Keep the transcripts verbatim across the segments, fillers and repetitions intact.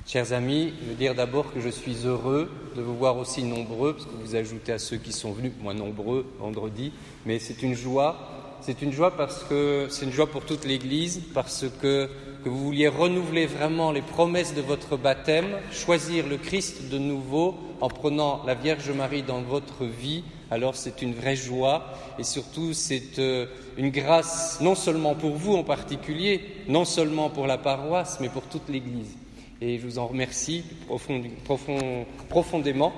Chers amis, je veux dire d'abord que je suis heureux de vous voir aussi nombreux, parce que vous ajoutez à ceux qui sont venus, moins nombreux vendredi, mais c'est une joie. C'est une joie parce que c'est une joie pour toute l'Église, parce que, que vous vouliez renouveler vraiment les promesses de votre baptême, choisir le Christ de nouveau en prenant la Vierge Marie dans votre vie. Alors c'est une vraie joie et surtout c'est euh, une grâce non seulement pour vous en particulier, non seulement pour la paroisse, mais pour toute l'Église. Et je vous en remercie profond, profond, profondément.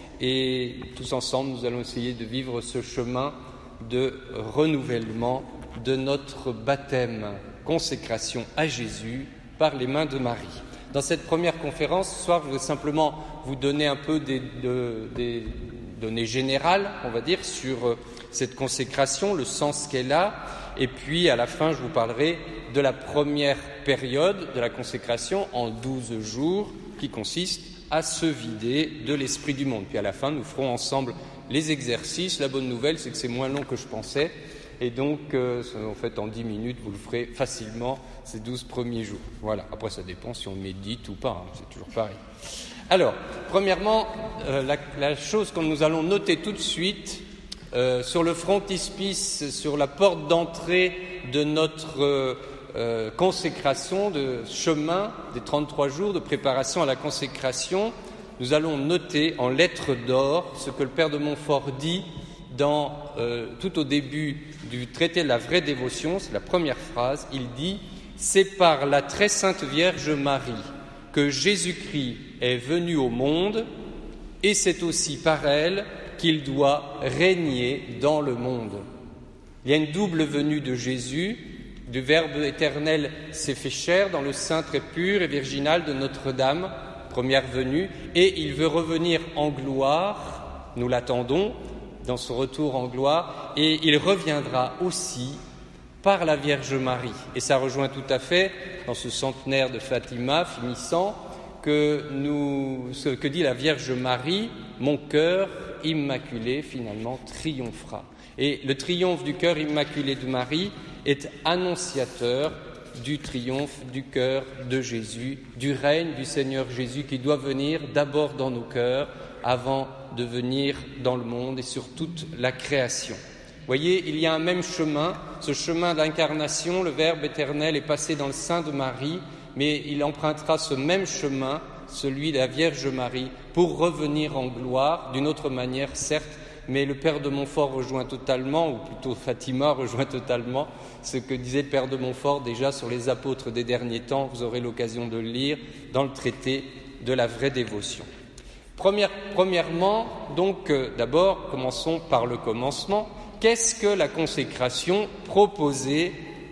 Et tous ensemble, nous allons essayer de vivre ce chemin de renouvellement de notre baptême, consécration à Jésus par les mains de Marie. Dans cette première conférence, ce soir, je vais simplement vous donner un peu des, de, des données générales, on va dire, sur cette consécration, le sens qu'elle a. Et puis, à la fin, je vous parlerai de la première période de la consécration en douze jours, qui consiste à se vider de l'esprit du monde. Puis à la fin, nous ferons ensemble les exercices. La bonne nouvelle, c'est que c'est moins long que je pensais. Et donc, euh, en fait, en dix minutes, vous le ferez facilement ces douze premiers jours. Voilà. Après, ça dépend si on médite ou pas. Hein. C'est toujours pareil. Alors, premièrement, euh, la, la chose que nous allons noter tout de suite, euh, sur le frontispice, sur la porte d'entrée de notre euh, euh, consécration, de chemin des trente-trois jours de préparation à la consécration, nous allons noter en lettres d'or ce que le Père de Montfort dit dans, euh, tout au début du traité de la vraie dévotion. C'est la première phrase. Il dit « C'est par la très sainte Vierge Marie que Jésus-Christ est venu au monde et c'est aussi par elle qu'il doit régner dans le monde. » Il y a une double venue de Jésus. Du Verbe éternel s'est fait chair dans le sein très pur et virginal de Notre-Dame, première venue, et il veut revenir en gloire, nous l'attendons, dans son retour en gloire, et il reviendra aussi par la Vierge Marie. Et ça rejoint tout à fait, dans ce centenaire de Fatima finissant, que, nous, ce que dit la Vierge Marie, « Mon cœur immaculé, finalement, triomphera ». Et le triomphe du cœur immaculé de Marie est annonciateur du triomphe du cœur de Jésus, du règne du Seigneur Jésus qui doit venir d'abord dans nos cœurs avant de venir dans le monde et sur toute la création. Vous voyez, il y a un même chemin, ce chemin d'incarnation, le Verbe éternel est passé dans le sein de Marie, mais il empruntera ce même chemin, celui de la Vierge Marie, pour revenir en gloire, d'une autre manière certes, mais le Père de Montfort rejoint totalement, ou plutôt Fatima rejoint totalement, ce que disait le Père de Montfort déjà sur les apôtres des derniers temps. Vous aurez l'occasion de le lire dans le traité de la vraie dévotion. Première, premièrement, donc, euh, d'abord, commençons par le commencement. Qu'est-ce que la consécration proposée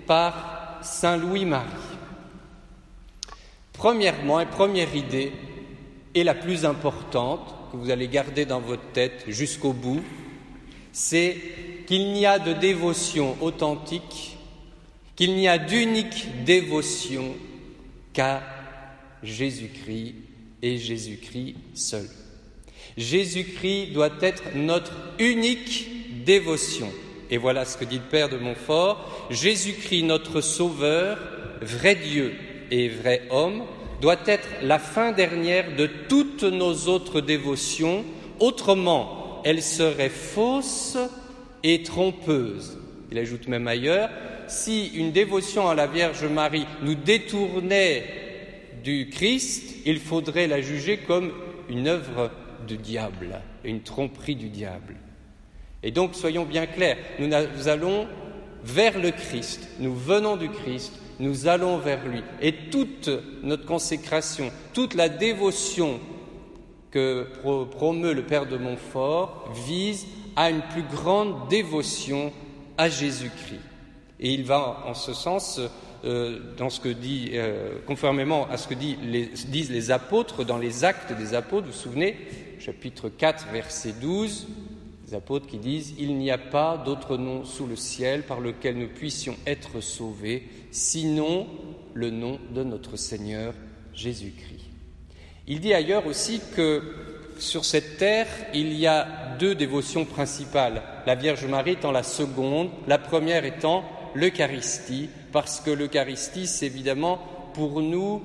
par Saint Louis-Marie ? Premièrement, et première idée, et la plus importante, que vous allez garder dans votre tête jusqu'au bout, c'est qu'il n'y a de dévotion authentique, qu'il n'y a d'unique dévotion qu'à Jésus-Christ et Jésus-Christ seul. Jésus-Christ doit être notre unique dévotion. Et voilà ce que dit le Père de Montfort. Jésus-Christ, notre Sauveur, vrai Dieu et vrai homme, doit être la fin dernière de toutes nos autres dévotions, autrement elle serait fausse et trompeuse. Il ajoute même ailleurs, si une dévotion à la Vierge Marie nous détournait du Christ, il faudrait la juger comme une œuvre du diable, une tromperie du diable. Et donc, soyons bien clairs, nous allons vers le Christ, nous venons du Christ, nous allons vers lui. Et toute notre consécration, toute la dévotion que promeut le Père de Montfort vise à une plus grande dévotion à Jésus-Christ. Et il va en ce sens, euh, dans ce que dit, euh, conformément à ce que dit les, disent les apôtres dans les Actes des Apôtres. Vous vous souvenez, chapitre quatre, verset douze, les apôtres qui disent « Il n'y a pas d'autre nom sous le ciel par lequel nous puissions être sauvés, sinon le nom de notre Seigneur Jésus-Christ. » Il dit ailleurs aussi que sur cette terre, il y a deux dévotions principales, la Vierge Marie étant la seconde, la première étant l'Eucharistie, parce que l'Eucharistie, c'est évidemment pour nous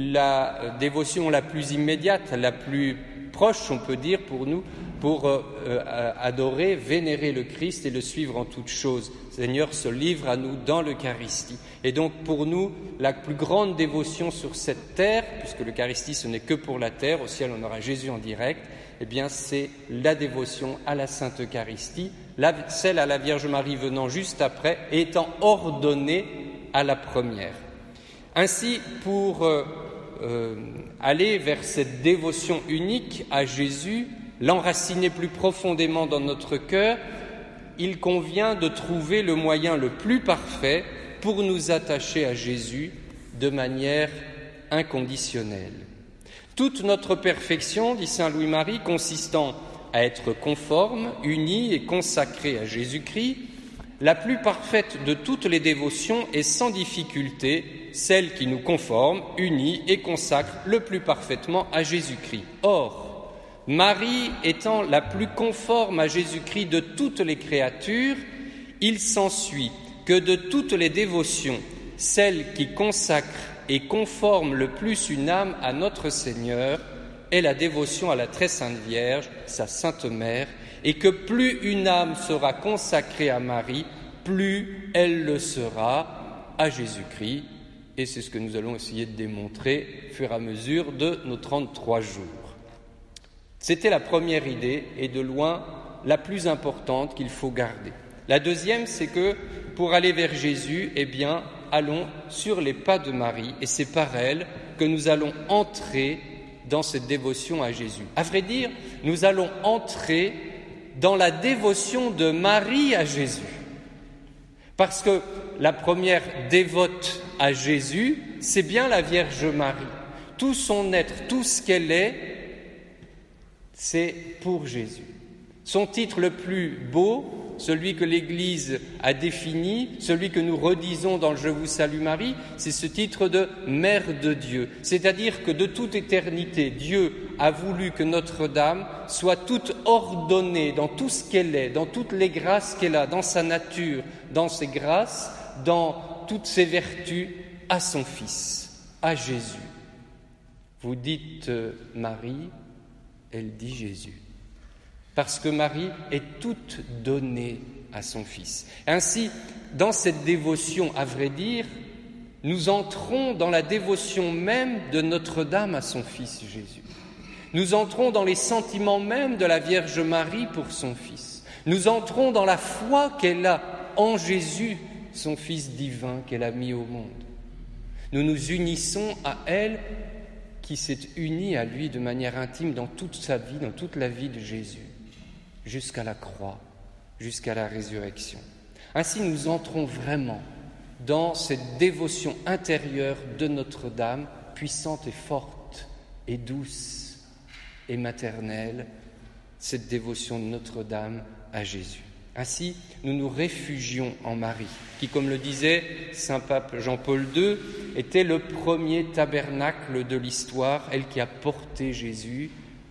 la dévotion la plus immédiate, la plus proche, on peut dire, pour nous, pour euh, euh, adorer, vénérer le Christ et le suivre en toutes choses. Le Seigneur se livre à nous dans l'Eucharistie. Et donc, pour nous, la plus grande dévotion sur cette terre, puisque l'Eucharistie, ce n'est que pour la terre, au ciel, on aura Jésus en direct, eh bien, c'est la dévotion à la Sainte Eucharistie, la, celle à la Vierge Marie venant juste après, et étant ordonnée à la première. Ainsi, pour euh, euh, aller vers cette dévotion unique à Jésus, l'enraciner plus profondément dans notre cœur, il convient de trouver le moyen le plus parfait pour nous attacher à Jésus de manière inconditionnelle. Toute notre perfection, dit saint Louis-Marie, consistant à être conforme, unie et consacrée à Jésus-Christ, la plus parfaite de toutes les dévotions est sans difficulté celle qui nous conforme, unit et consacre le plus parfaitement à Jésus-Christ. Or, Marie étant la plus conforme à Jésus-Christ de toutes les créatures, il s'ensuit que de toutes les dévotions, celle qui consacre et conforme le plus une âme à notre Seigneur est la dévotion à la très sainte Vierge, sa sainte mère, et que plus une âme sera consacrée à Marie, plus elle le sera à Jésus-Christ. Et c'est ce que nous allons essayer de démontrer au fur et à mesure de nos trente-trois jours. C'était la première idée et de loin la plus importante qu'il faut garder. La deuxième, c'est que pour aller vers Jésus, eh bien, allons sur les pas de Marie et c'est par elle que nous allons entrer dans cette dévotion à Jésus. À vrai dire, nous allons entrer dans la dévotion de Marie à Jésus. Parce que la première dévote à Jésus, c'est bien la Vierge Marie. Tout son être, tout ce qu'elle est, c'est pour Jésus. Son titre le plus beau, celui que l'Église a défini, celui que nous redisons dans le « Je vous salue Marie », c'est ce titre de « Mère de Dieu ». C'est-à-dire que de toute éternité, Dieu a voulu que Notre-Dame soit toute ordonnée dans tout ce qu'elle est, dans toutes les grâces qu'elle a, dans sa nature, dans ses grâces, dans toutes ses vertus, à son Fils, à Jésus. Vous dites euh, Marie, elle dit Jésus. Parce que Marie est toute donnée à son Fils. Ainsi, dans cette dévotion, à vrai dire, nous entrons dans la dévotion même de Notre-Dame à son Fils Jésus. Nous entrons dans les sentiments mêmes de la Vierge Marie pour son Fils. Nous entrons dans la foi qu'elle a en Jésus, son Fils divin qu'elle a mis au monde. Nous nous unissons à elle qui s'est unie à lui de manière intime dans toute sa vie, dans toute la vie de Jésus, jusqu'à la croix, jusqu'à la résurrection. Ainsi, nous entrons vraiment dans cette dévotion intérieure de Notre-Dame, puissante et forte et douce et maternelle, cette dévotion de Notre-Dame à Jésus. Ainsi, nous nous réfugions en Marie, qui, comme le disait saint pape Jean-Paul deux, était le premier tabernacle de l'histoire, elle qui a porté Jésus.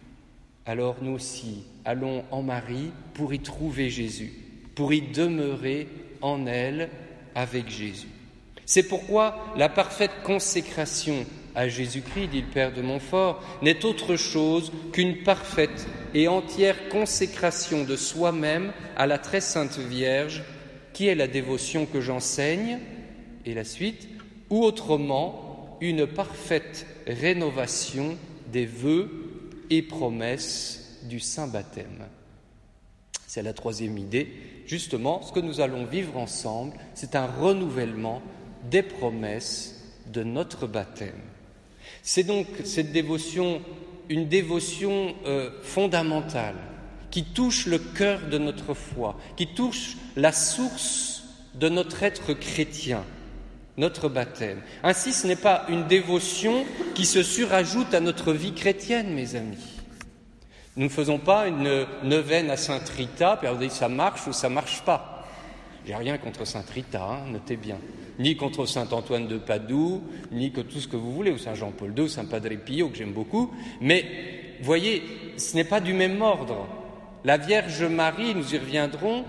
Alors nous aussi, allons en Marie pour y trouver Jésus, pour y demeurer en elle avec Jésus. C'est pourquoi la parfaite consécration à Jésus-Christ, dit le Père de Montfort, n'est autre chose qu'une parfaite et entière consécration de soi-même à la très sainte Vierge, qui est la dévotion que j'enseigne, et la suite, ou autrement, une parfaite rénovation des vœux et promesses du saint baptême. C'est la troisième idée. Justement, ce que nous allons vivre ensemble, c'est un renouvellement des promesses de notre baptême. C'est donc cette dévotion, une dévotion euh, fondamentale, qui touche le cœur de notre foi, qui touche la source de notre être chrétien, notre baptême. Ainsi, ce n'est pas une dévotion qui se surajoute à notre vie chrétienne, mes amis. Nous ne faisons pas une neuvaine à Sainte Rita, puis on dit ça marche ou ça marche pas. J'ai rien contre Sainte Rita, hein, notez bien. Ni contre Saint Antoine de Padoue, ni que tout ce que vous voulez, ou Saint Jean-Paul deux, ou Saint Padre Pio, que j'aime beaucoup. Mais, voyez, ce n'est pas du même ordre. La Vierge Marie, nous y reviendrons,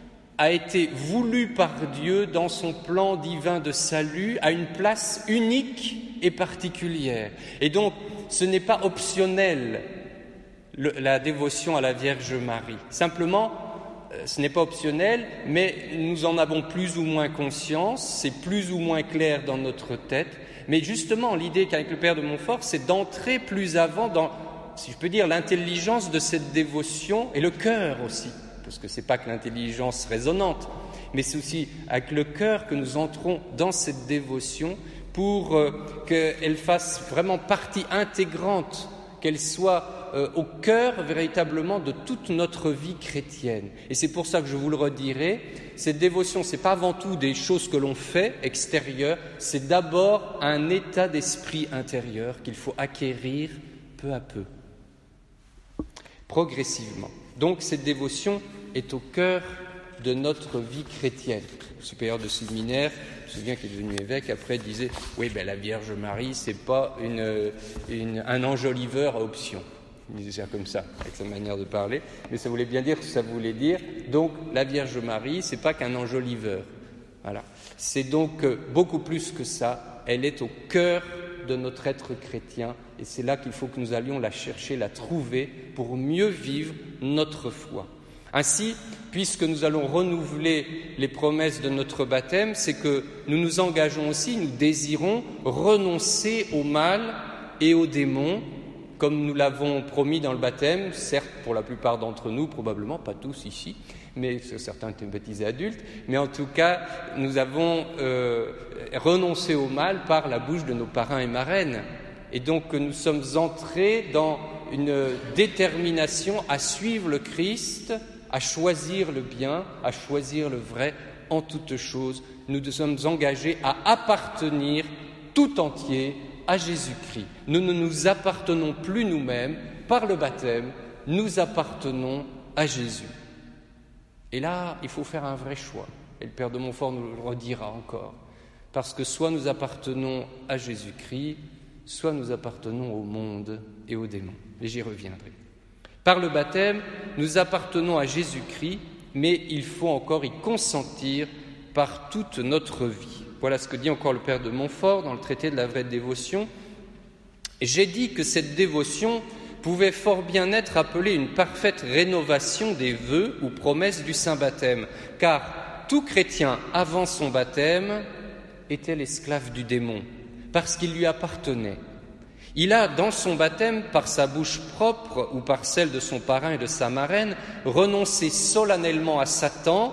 a été voulue par Dieu dans son plan divin de salut à une place unique et particulière. Et donc, ce n'est pas optionnel, le, la dévotion à la Vierge Marie. Simplement, euh, ce n'est pas optionnel, mais nous en avons plus ou moins conscience, c'est plus ou moins clair dans notre tête. Mais justement, l'idée qu'avec le Père de Montfort, c'est d'entrer plus avant dans, si je peux dire, l'intelligence de cette dévotion et le cœur aussi. Parce que ce n'est pas que l'intelligence résonante, mais c'est aussi avec le cœur que nous entrons dans cette dévotion pour euh, qu'elle fasse vraiment partie intégrante, qu'elle soit euh, au cœur véritablement de toute notre vie chrétienne. Et c'est pour ça que je vous le redirai, cette dévotion, ce n'est pas avant tout des choses que l'on fait extérieures, c'est d'abord un état d'esprit intérieur qu'il faut acquérir peu à peu, progressivement. Donc cette dévotion est au cœur de notre vie chrétienne. Le supérieur de séminaire, je me souviens qu'il est devenu évêque, après disait « Oui, ben, la Vierge Marie, ce n'est pas une, une, un enjoliveur à option. » Il disait ça comme ça, avec sa manière de parler, mais ça voulait bien dire ce que ça voulait dire. Donc la Vierge Marie, ce n'est pas qu'un enjoliveur. Voilà. C'est donc beaucoup plus que ça, elle est au cœur de notre être chrétien, et c'est là qu'il faut que nous allions la chercher, la trouver, pour mieux vivre notre foi. Ainsi, puisque nous allons renouveler les promesses de notre baptême, c'est que nous nous engageons aussi, nous désirons renoncer au mal et aux démons, comme nous l'avons promis dans le baptême, certes pour la plupart d'entre nous, probablement pas tous ici, mais certains étaient baptisés adultes, mais en tout cas, nous avons euh, renoncé au mal par la bouche de nos parrains et marraines. Et donc, nous sommes entrés dans une détermination à suivre le Christ, à choisir le bien, à choisir le vrai en toutes choses. Nous nous sommes engagés à appartenir tout entier à Jésus-Christ. Nous ne nous appartenons plus nous-mêmes. Par le baptême, nous appartenons à Jésus. Et là, il faut faire un vrai choix. Et le Père de Montfort nous le redira encore. Parce que soit nous appartenons à Jésus-Christ, soit nous appartenons au monde et aux démons. Et j'y reviendrai. Par le baptême, nous appartenons à Jésus-Christ, mais il faut encore y consentir par toute notre vie. Voilà ce que dit encore le Père de Montfort dans le traité de la vraie dévotion. J'ai dit que cette dévotion pouvait fort bien être appelée une parfaite rénovation des vœux ou promesses du saint baptême, car tout chrétien avant son baptême était l'esclave du démon, parce qu'il lui appartenait. Il a, dans son baptême, par sa bouche propre ou par celle de son parrain et de sa marraine, renoncé solennellement à Satan,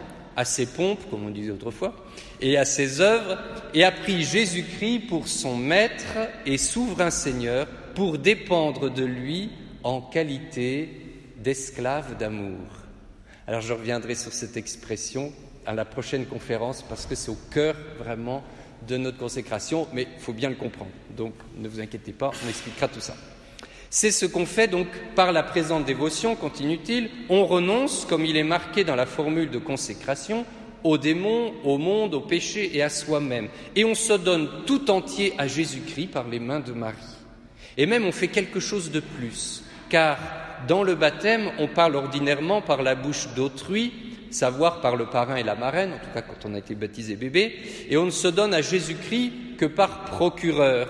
à ses pompes, comme on disait autrefois, et à ses œuvres, et a pris Jésus-Christ pour son maître et souverain Seigneur, pour dépendre de lui en qualité d'esclave d'amour. Alors je reviendrai sur cette expression à la prochaine conférence, parce que c'est au cœur vraiment de notre consécration, mais il faut bien le comprendre. Donc ne vous inquiétez pas, on expliquera tout ça. C'est ce qu'on fait donc par la présente dévotion, continue-t-il, on renonce, comme il est marqué dans la formule de consécration, aux démons, au monde, au péché et à soi-même. Et on se donne tout entier à Jésus-Christ par les mains de Marie. Et même on fait quelque chose de plus, car dans le baptême, on parle ordinairement par la bouche d'autrui, savoir par le parrain et la marraine, en tout cas quand on a été baptisé bébé, et on ne se donne à Jésus-Christ que par procureur.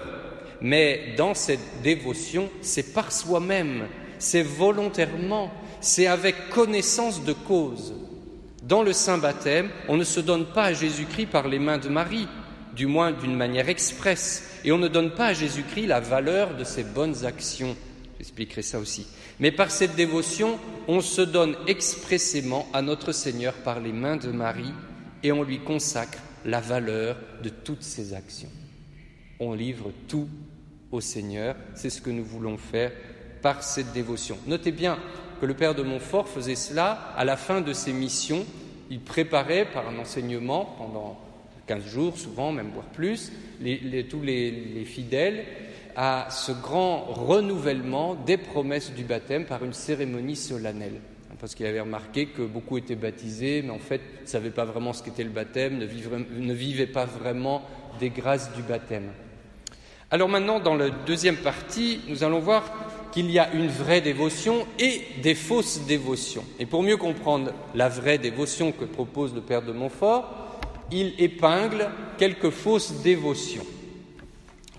Mais dans cette dévotion, c'est par soi-même, c'est volontairement, c'est avec connaissance de cause. Dans le saint baptême, on ne se donne pas à Jésus-Christ par les mains de Marie, du moins d'une manière expresse, et on ne donne pas à Jésus-Christ la valeur de ses bonnes actions. J'expliquerai ça aussi. Mais par cette dévotion, on se donne expressément à notre Seigneur par les mains de Marie et on lui consacre la valeur de toutes ses actions. On livre tout au Seigneur, c'est ce que nous voulons faire par cette dévotion. Notez bien que le Père de Montfort faisait cela à la fin de ses missions. Il préparait par un enseignement pendant quinze jours, souvent, même voire plus, les, les, tous les, les fidèles à ce grand renouvellement des promesses du baptême par une cérémonie solennelle. Parce qu'il avait remarqué que beaucoup étaient baptisés, mais en fait ne savaient pas vraiment ce qu'était le baptême, ne vivaient, ne vivaient pas vraiment des grâces du baptême. Alors maintenant, dans la deuxième partie, nous allons voir qu'il y a une vraie dévotion et des fausses dévotions. Et pour mieux comprendre la vraie dévotion que propose le Père de Montfort, il épingle quelques fausses dévotions.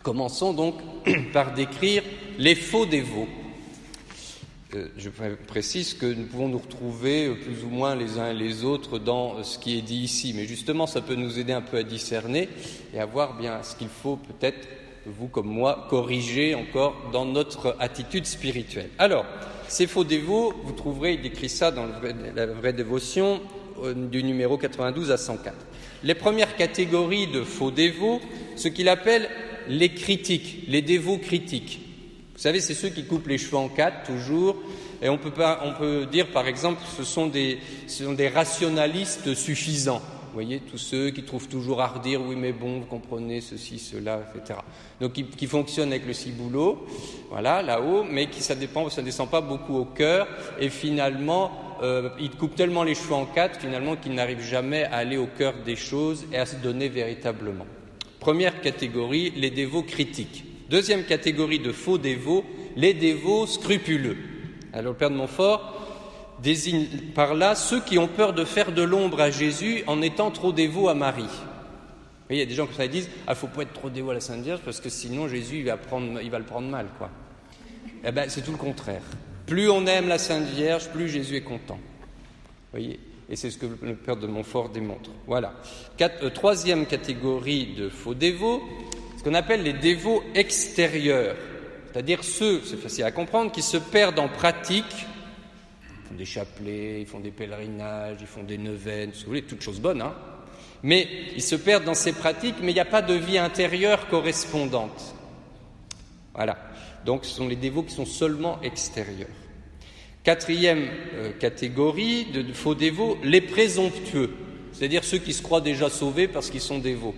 Commençons donc par décrire les faux dévots. Euh, je précise que nous pouvons nous retrouver plus ou moins les uns et les autres dans ce qui est dit ici, mais justement ça peut nous aider un peu à discerner et à voir bien ce qu'il faut peut-être, vous comme moi, corriger encore dans notre attitude spirituelle. Alors, ces faux dévots, vous trouverez, il décrit ça dans le vrai, la vraie dévotion euh, du numéro quatre-vingt-douze à cent quatre. Les premières catégories de faux dévots, ce qu'il appelle les critiques, les dévots critiques. Vous savez, c'est ceux qui coupent les cheveux en quatre, toujours, et on peut, pas, on peut dire, par exemple, ce sont des, ce sont des rationalistes suffisants. Vous voyez, tous ceux qui trouvent toujours à redire, oui, mais bon, vous comprenez ceci, cela, et cetera. Donc, qui, qui fonctionnent avec le ciboulot, voilà, là-haut, mais qui, ça dépend, ça descend pas beaucoup au cœur, et finalement, euh, ils coupent tellement les cheveux en quatre, finalement, qu'ils n'arrivent jamais à aller au cœur des choses et à se donner véritablement. Première catégorie, les dévots critiques. Deuxième catégorie de faux dévots, les dévots scrupuleux. Alors, le Père de Montfort désigne par là ceux qui ont peur de faire de l'ombre à Jésus en étant trop dévots à Marie. Vous voyez, il y a des gens qui disent « Ah, il ne faut pas être trop dévot à la Sainte Vierge parce que sinon Jésus il va, prendre, il va le prendre mal. » quoi. Eh bien, c'est tout le contraire. Plus on aime la Sainte Vierge, plus Jésus est content. Vous voyez, et c'est ce que le Père de Montfort démontre. Voilà. Quatre, euh, troisième catégorie de faux dévots, ce qu'on appelle les dévots extérieurs, c'est-à-dire ceux, c'est facile à comprendre, qui se perdent en pratique. Ils font des chapelets, ils font des pèlerinages, ils font des neuvaines, si vous voulez, toutes choses bonnes, hein. Mais ils se perdent dans ces pratiques, mais il n'y a pas de vie intérieure correspondante. Voilà. Donc, ce sont les dévots qui sont seulement extérieurs. Quatrième euh, catégorie de, de faux dévots, les présomptueux, c'est-à-dire ceux qui se croient déjà sauvés parce qu'ils sont dévots.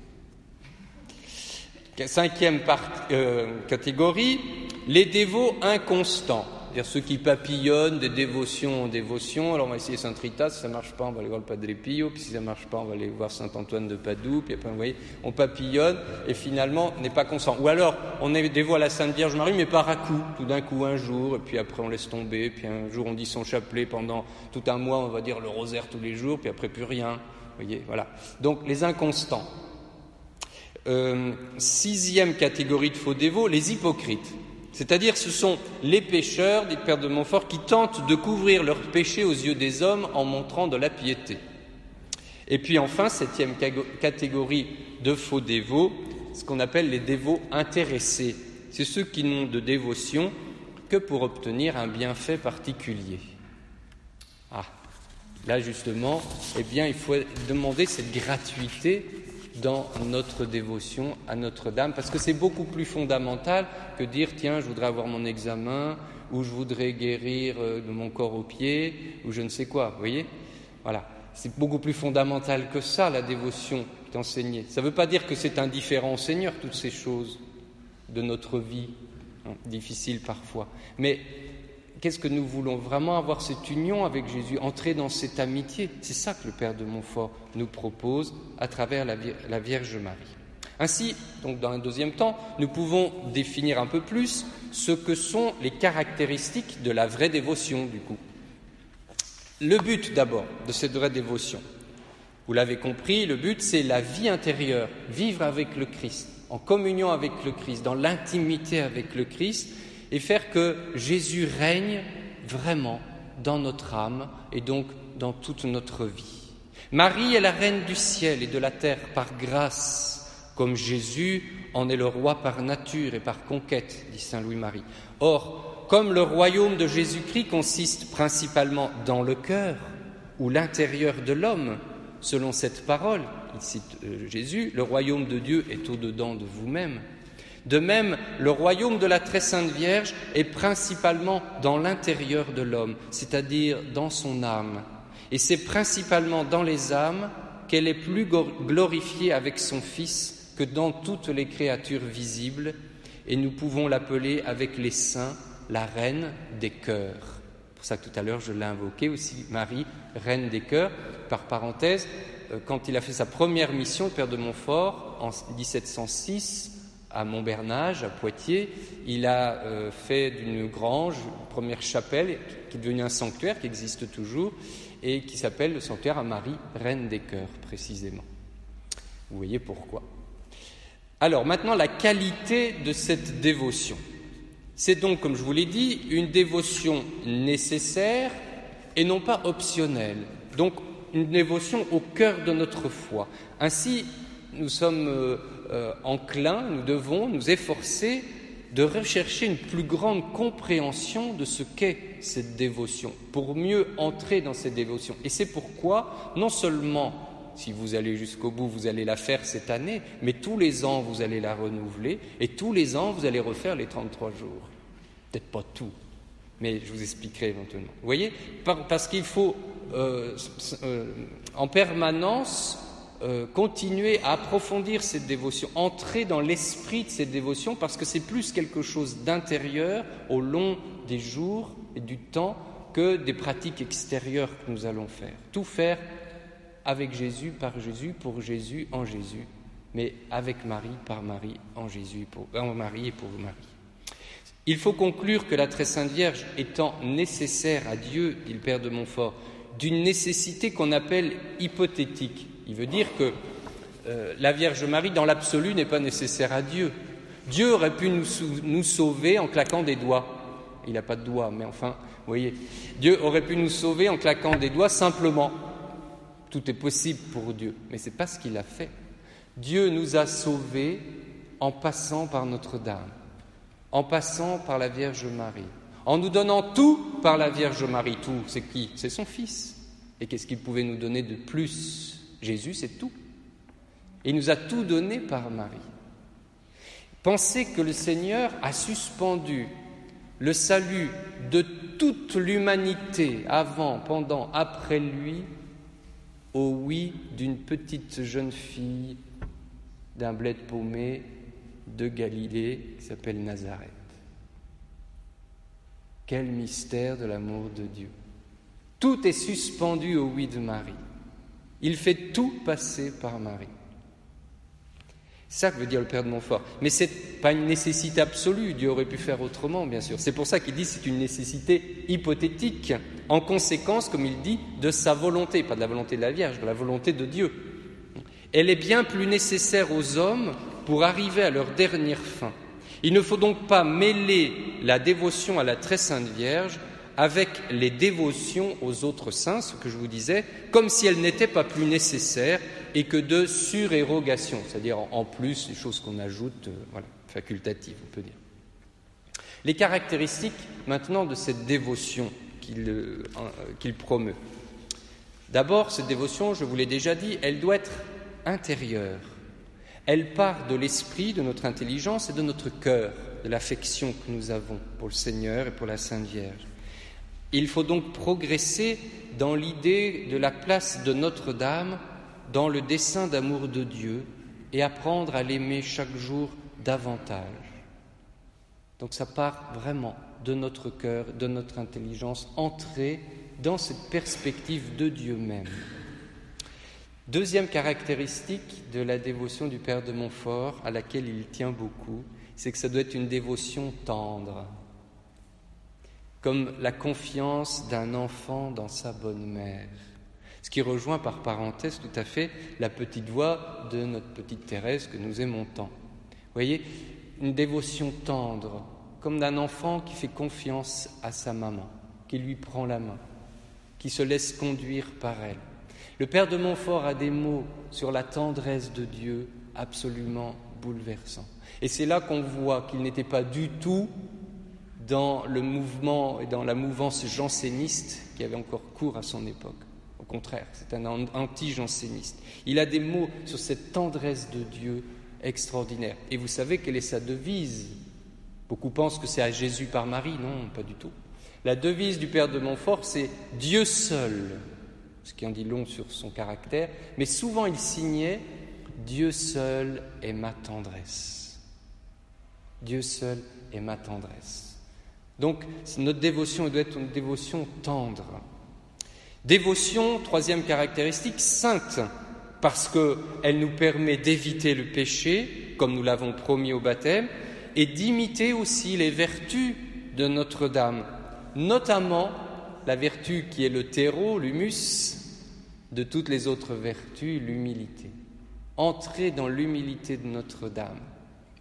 Cinquième part, euh, catégorie, les dévots inconstants, c'est-à-dire ceux qui papillonnent de dévotion en dévotion. Alors on va essayer Saint Rita, si ça ne marche pas, on va aller voir le Padre Pio, puis si ça ne marche pas, on va aller voir Saint Antoine de Padoue, puis après, vous voyez, on papillonne et finalement on n'est pas constant. Ou alors on est dévot à la Sainte Vierge Marie, mais par à coup, tout d'un coup un jour, et puis après on laisse tomber, puis un jour on dit son chapelet pendant tout un mois, on va dire le rosaire tous les jours, puis après plus rien. Vous voyez, voilà. Donc les inconstants. Euh, sixième catégorie de faux dévots, les hypocrites. C'est-à-dire ce sont les pécheurs, dit le Père de Montfort, qui tentent de couvrir leurs péchés aux yeux des hommes en montrant de la piété. Et puis enfin, septième catégorie de faux dévots, ce qu'on appelle les dévots intéressés. C'est ceux qui n'ont de dévotion que pour obtenir un bienfait particulier. Ah, là justement, eh bien, il faut demander cette gratuité dans notre dévotion à Notre-Dame, parce que c'est beaucoup plus fondamental que dire « tiens, je voudrais avoir mon examen » ou « je voudrais guérir de mon corps aux pieds » ou je ne sais quoi, vous voyez ? Voilà, c'est beaucoup plus fondamental que ça, la dévotion qui est enseignée. Ça ne veut pas dire que c'est indifférent au Seigneur, toutes ces choses de notre vie, hein, difficiles parfois, mais qu'est-ce que nous voulons vraiment avoir cette union avec Jésus, entrer dans cette amitié. C'est ça que le Père de Montfort nous propose à travers la, la Vierge Marie. Ainsi, donc dans un deuxième temps, nous pouvons définir un peu plus ce que sont les caractéristiques de la vraie dévotion, du coup. Le but d'abord de cette vraie dévotion, vous l'avez compris, le but c'est la vie intérieure, vivre avec le Christ, en communion avec le Christ, dans l'intimité avec le Christ, et faire que Jésus règne vraiment dans notre âme et donc dans toute notre vie. Marie est la reine du ciel et de la terre par grâce, comme Jésus en est le roi par nature et par conquête, dit saint Louis-Marie. Or, comme le royaume de Jésus-Christ consiste principalement dans le cœur ou l'intérieur de l'homme, selon cette parole, il cite Jésus, le royaume de Dieu est au-dedans de vous-même. De même, le royaume de la très sainte Vierge est principalement dans l'intérieur de l'homme, c'est-à-dire dans son âme. Et c'est principalement dans les âmes qu'elle est plus glorifiée avec son Fils que dans toutes les créatures visibles, et nous pouvons l'appeler avec les saints la reine des cœurs. C'est pour ça que tout à l'heure je l'ai invoquée aussi, Marie, reine des cœurs. Par parenthèse, quand il a fait sa première mission, le Père de Montfort, en dix-sept cent six, à Montbernage, à Poitiers, il a euh, fait d'une grange une première chapelle qui est devenue un sanctuaire qui existe toujours et qui s'appelle le sanctuaire à Marie, reine des cœurs, précisément. Vous voyez pourquoi. Alors maintenant, la qualité de cette dévotion. C'est donc, comme je vous l'ai dit, une dévotion nécessaire et non pas optionnelle. Donc, une dévotion au cœur de notre foi. Ainsi, nous sommes euh, euh, enclins, nous devons nous efforcer de rechercher une plus grande compréhension de ce qu'est cette dévotion, pour mieux entrer dans cette dévotion. Et c'est pourquoi, non seulement, si vous allez jusqu'au bout, vous allez la faire cette année, mais tous les ans, vous allez la renouveler, et tous les ans, vous allez refaire les trente-trois jours. Peut-être pas tout, mais je vous expliquerai éventuellement. Vous voyez, parce qu'il faut euh, euh, en permanence euh, continuer à approfondir cette dévotion, entrer dans l'esprit de cette dévotion, parce que c'est plus quelque chose d'intérieur au long des jours et du temps que des pratiques extérieures que nous allons faire. Tout faire avec Jésus, par Jésus, pour Jésus, en Jésus, mais avec Marie, par Marie, en Jésus, pour, en Marie et pour Marie. Il faut conclure que la très sainte Vierge étant nécessaire à Dieu, dit le Père de Montfort, d'une nécessité qu'on appelle hypothétique. Il veut dire que euh, la Vierge Marie, dans l'absolu, n'est pas nécessaire à Dieu. Dieu aurait pu nous, nous sauver en claquant des doigts. Il n'a pas de doigts, mais enfin, vous voyez, Dieu aurait pu nous sauver en claquant des doigts simplement. Tout est possible pour Dieu, mais ce n'est pas ce qu'il a fait. Dieu nous a sauvés en passant par Notre-Dame, en passant par la Vierge Marie, en nous donnant tout par la Vierge Marie. Tout, c'est qui? C'est son Fils. Et qu'est-ce qu'il pouvait nous donner de plus? Jésus, c'est tout. Il nous a tout donné par Marie. Pensez que le Seigneur a suspendu le salut de toute l'humanité, avant, pendant, après lui, au oui d'une petite jeune fille d'un bled paumé de Galilée qui s'appelle Nazareth. Quel mystère de l'amour de Dieu! Tout est suspendu au oui de Marie. Il fait tout passer par Marie. C'est ça que veut dire le Père de Montfort. Mais ce n'est pas une nécessité absolue. Dieu aurait pu faire autrement, bien sûr. C'est pour ça qu'il dit que c'est une nécessité hypothétique, en conséquence, comme il dit, de sa volonté, pas de la volonté de la Vierge, de la volonté de Dieu. Elle est bien plus nécessaire aux hommes pour arriver à leur dernière fin. Il ne faut donc pas mêler la dévotion à la très sainte Vierge avec les dévotions aux autres saints, ce que je vous disais, comme si elles n'étaient pas plus nécessaires et que de surérogation, c'est-à-dire en plus des choses qu'on ajoute, euh, voilà, facultatives, on peut dire. Les caractéristiques maintenant de cette dévotion qu'il, euh, qu'il promeut. D'abord, cette dévotion, je vous l'ai déjà dit, elle doit être intérieure. Elle part de l'esprit, de notre intelligence et de notre cœur, de l'affection que nous avons pour le Seigneur et pour la Sainte Vierge. Il faut donc progresser dans l'idée de la place de Notre-Dame dans le dessein d'amour de Dieu et apprendre à l'aimer chaque jour davantage. Donc ça part vraiment de notre cœur, de notre intelligence, entrer dans cette perspective de Dieu même. Deuxième caractéristique de la dévotion du Père de Montfort, à laquelle il tient beaucoup, c'est que ça doit être une dévotion tendre, comme la confiance d'un enfant dans sa bonne mère. Ce qui rejoint par parenthèse tout à fait la petite voix de notre petite Thérèse que nous aimons tant. Vous voyez, une dévotion tendre, comme d'un enfant qui fait confiance à sa maman, qui lui prend la main, qui se laisse conduire par elle. Le Père de Montfort a des mots sur la tendresse de Dieu absolument bouleversants. Et c'est là qu'on voit qu'il n'était pas du tout dans le mouvement et dans la mouvance janséniste qui avait encore cours à son époque. Au contraire, c'est un anti-janséniste. Il a des mots sur cette tendresse de Dieu extraordinaire. Et vous savez quelle est sa devise? Beaucoup pensent que c'est à Jésus par Marie. Non, pas du tout. La devise du Père de Montfort, c'est « Dieu seul », ce qui en dit long sur son caractère, mais souvent il signait « Dieu seul est ma tendresse ». Dieu seul est ma tendresse. Donc, notre dévotion doit être une dévotion tendre. Dévotion, troisième caractéristique, sainte, parce qu'elle nous permet d'éviter le péché, comme nous l'avons promis au baptême, et d'imiter aussi les vertus de Notre-Dame, notamment la vertu qui est le terreau, l'humus, de toutes les autres vertus, l'humilité. Entrer dans l'humilité de Notre-Dame.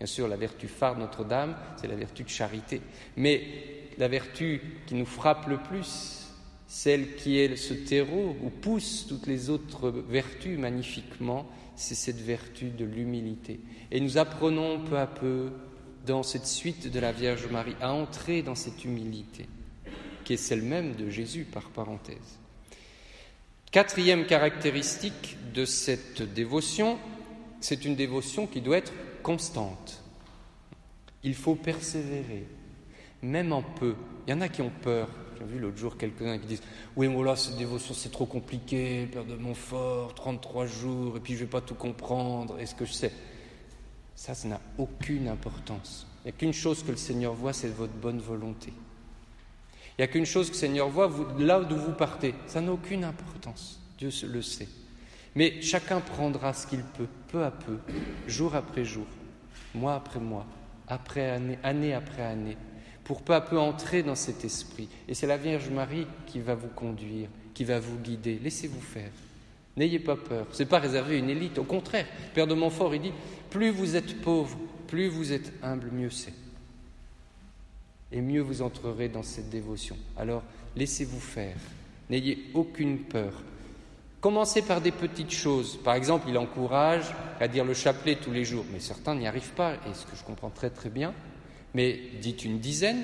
Bien sûr, la vertu phare de Notre-Dame, c'est la vertu de charité. Mais la vertu qui nous frappe le plus, celle qui est ce terreau où poussent toutes les autres vertus magnifiquement, c'est cette vertu de l'humilité. Et nous apprenons peu à peu, dans cette suite de la Vierge Marie, à entrer dans cette humilité, qui est celle même de Jésus, par parenthèse. Quatrième caractéristique de cette dévotion, c'est une dévotion qui doit être constante. Il faut persévérer, même en peu. Il y en a qui ont peur. J'ai vu l'autre jour quelques-uns qui disent « Oui, mais là, cette dévotion, c'est trop compliqué, Père de Montfort, trente-trois jours, et puis je ne vais pas tout comprendre, est-ce que je sais ?» Ça, ça n'a aucune importance. Il n'y a qu'une chose que le Seigneur voit, c'est votre bonne volonté. Il n'y a qu'une chose que le Seigneur voit, vous, là d'où vous partez. Ça n'a aucune importance, Dieu le sait. Mais chacun prendra ce qu'il peut, peu à peu, jour après jour, mois après mois, après année, année après année, pour peu à peu entrer dans cet esprit. Et c'est la Vierge Marie qui va vous conduire, qui va vous guider. Laissez-vous faire. N'ayez pas peur. Ce n'est pas réservé à une élite. Au contraire, Père de Montfort, il dit, plus vous êtes pauvre, plus vous êtes humble, mieux c'est. Et mieux vous entrerez dans cette dévotion. Alors, laissez-vous faire. N'ayez aucune peur. Commencez par des petites choses. Par exemple, il encourage à dire le chapelet tous les jours. Mais certains n'y arrivent pas, et ce que je comprends très très bien. Mais dites une dizaine.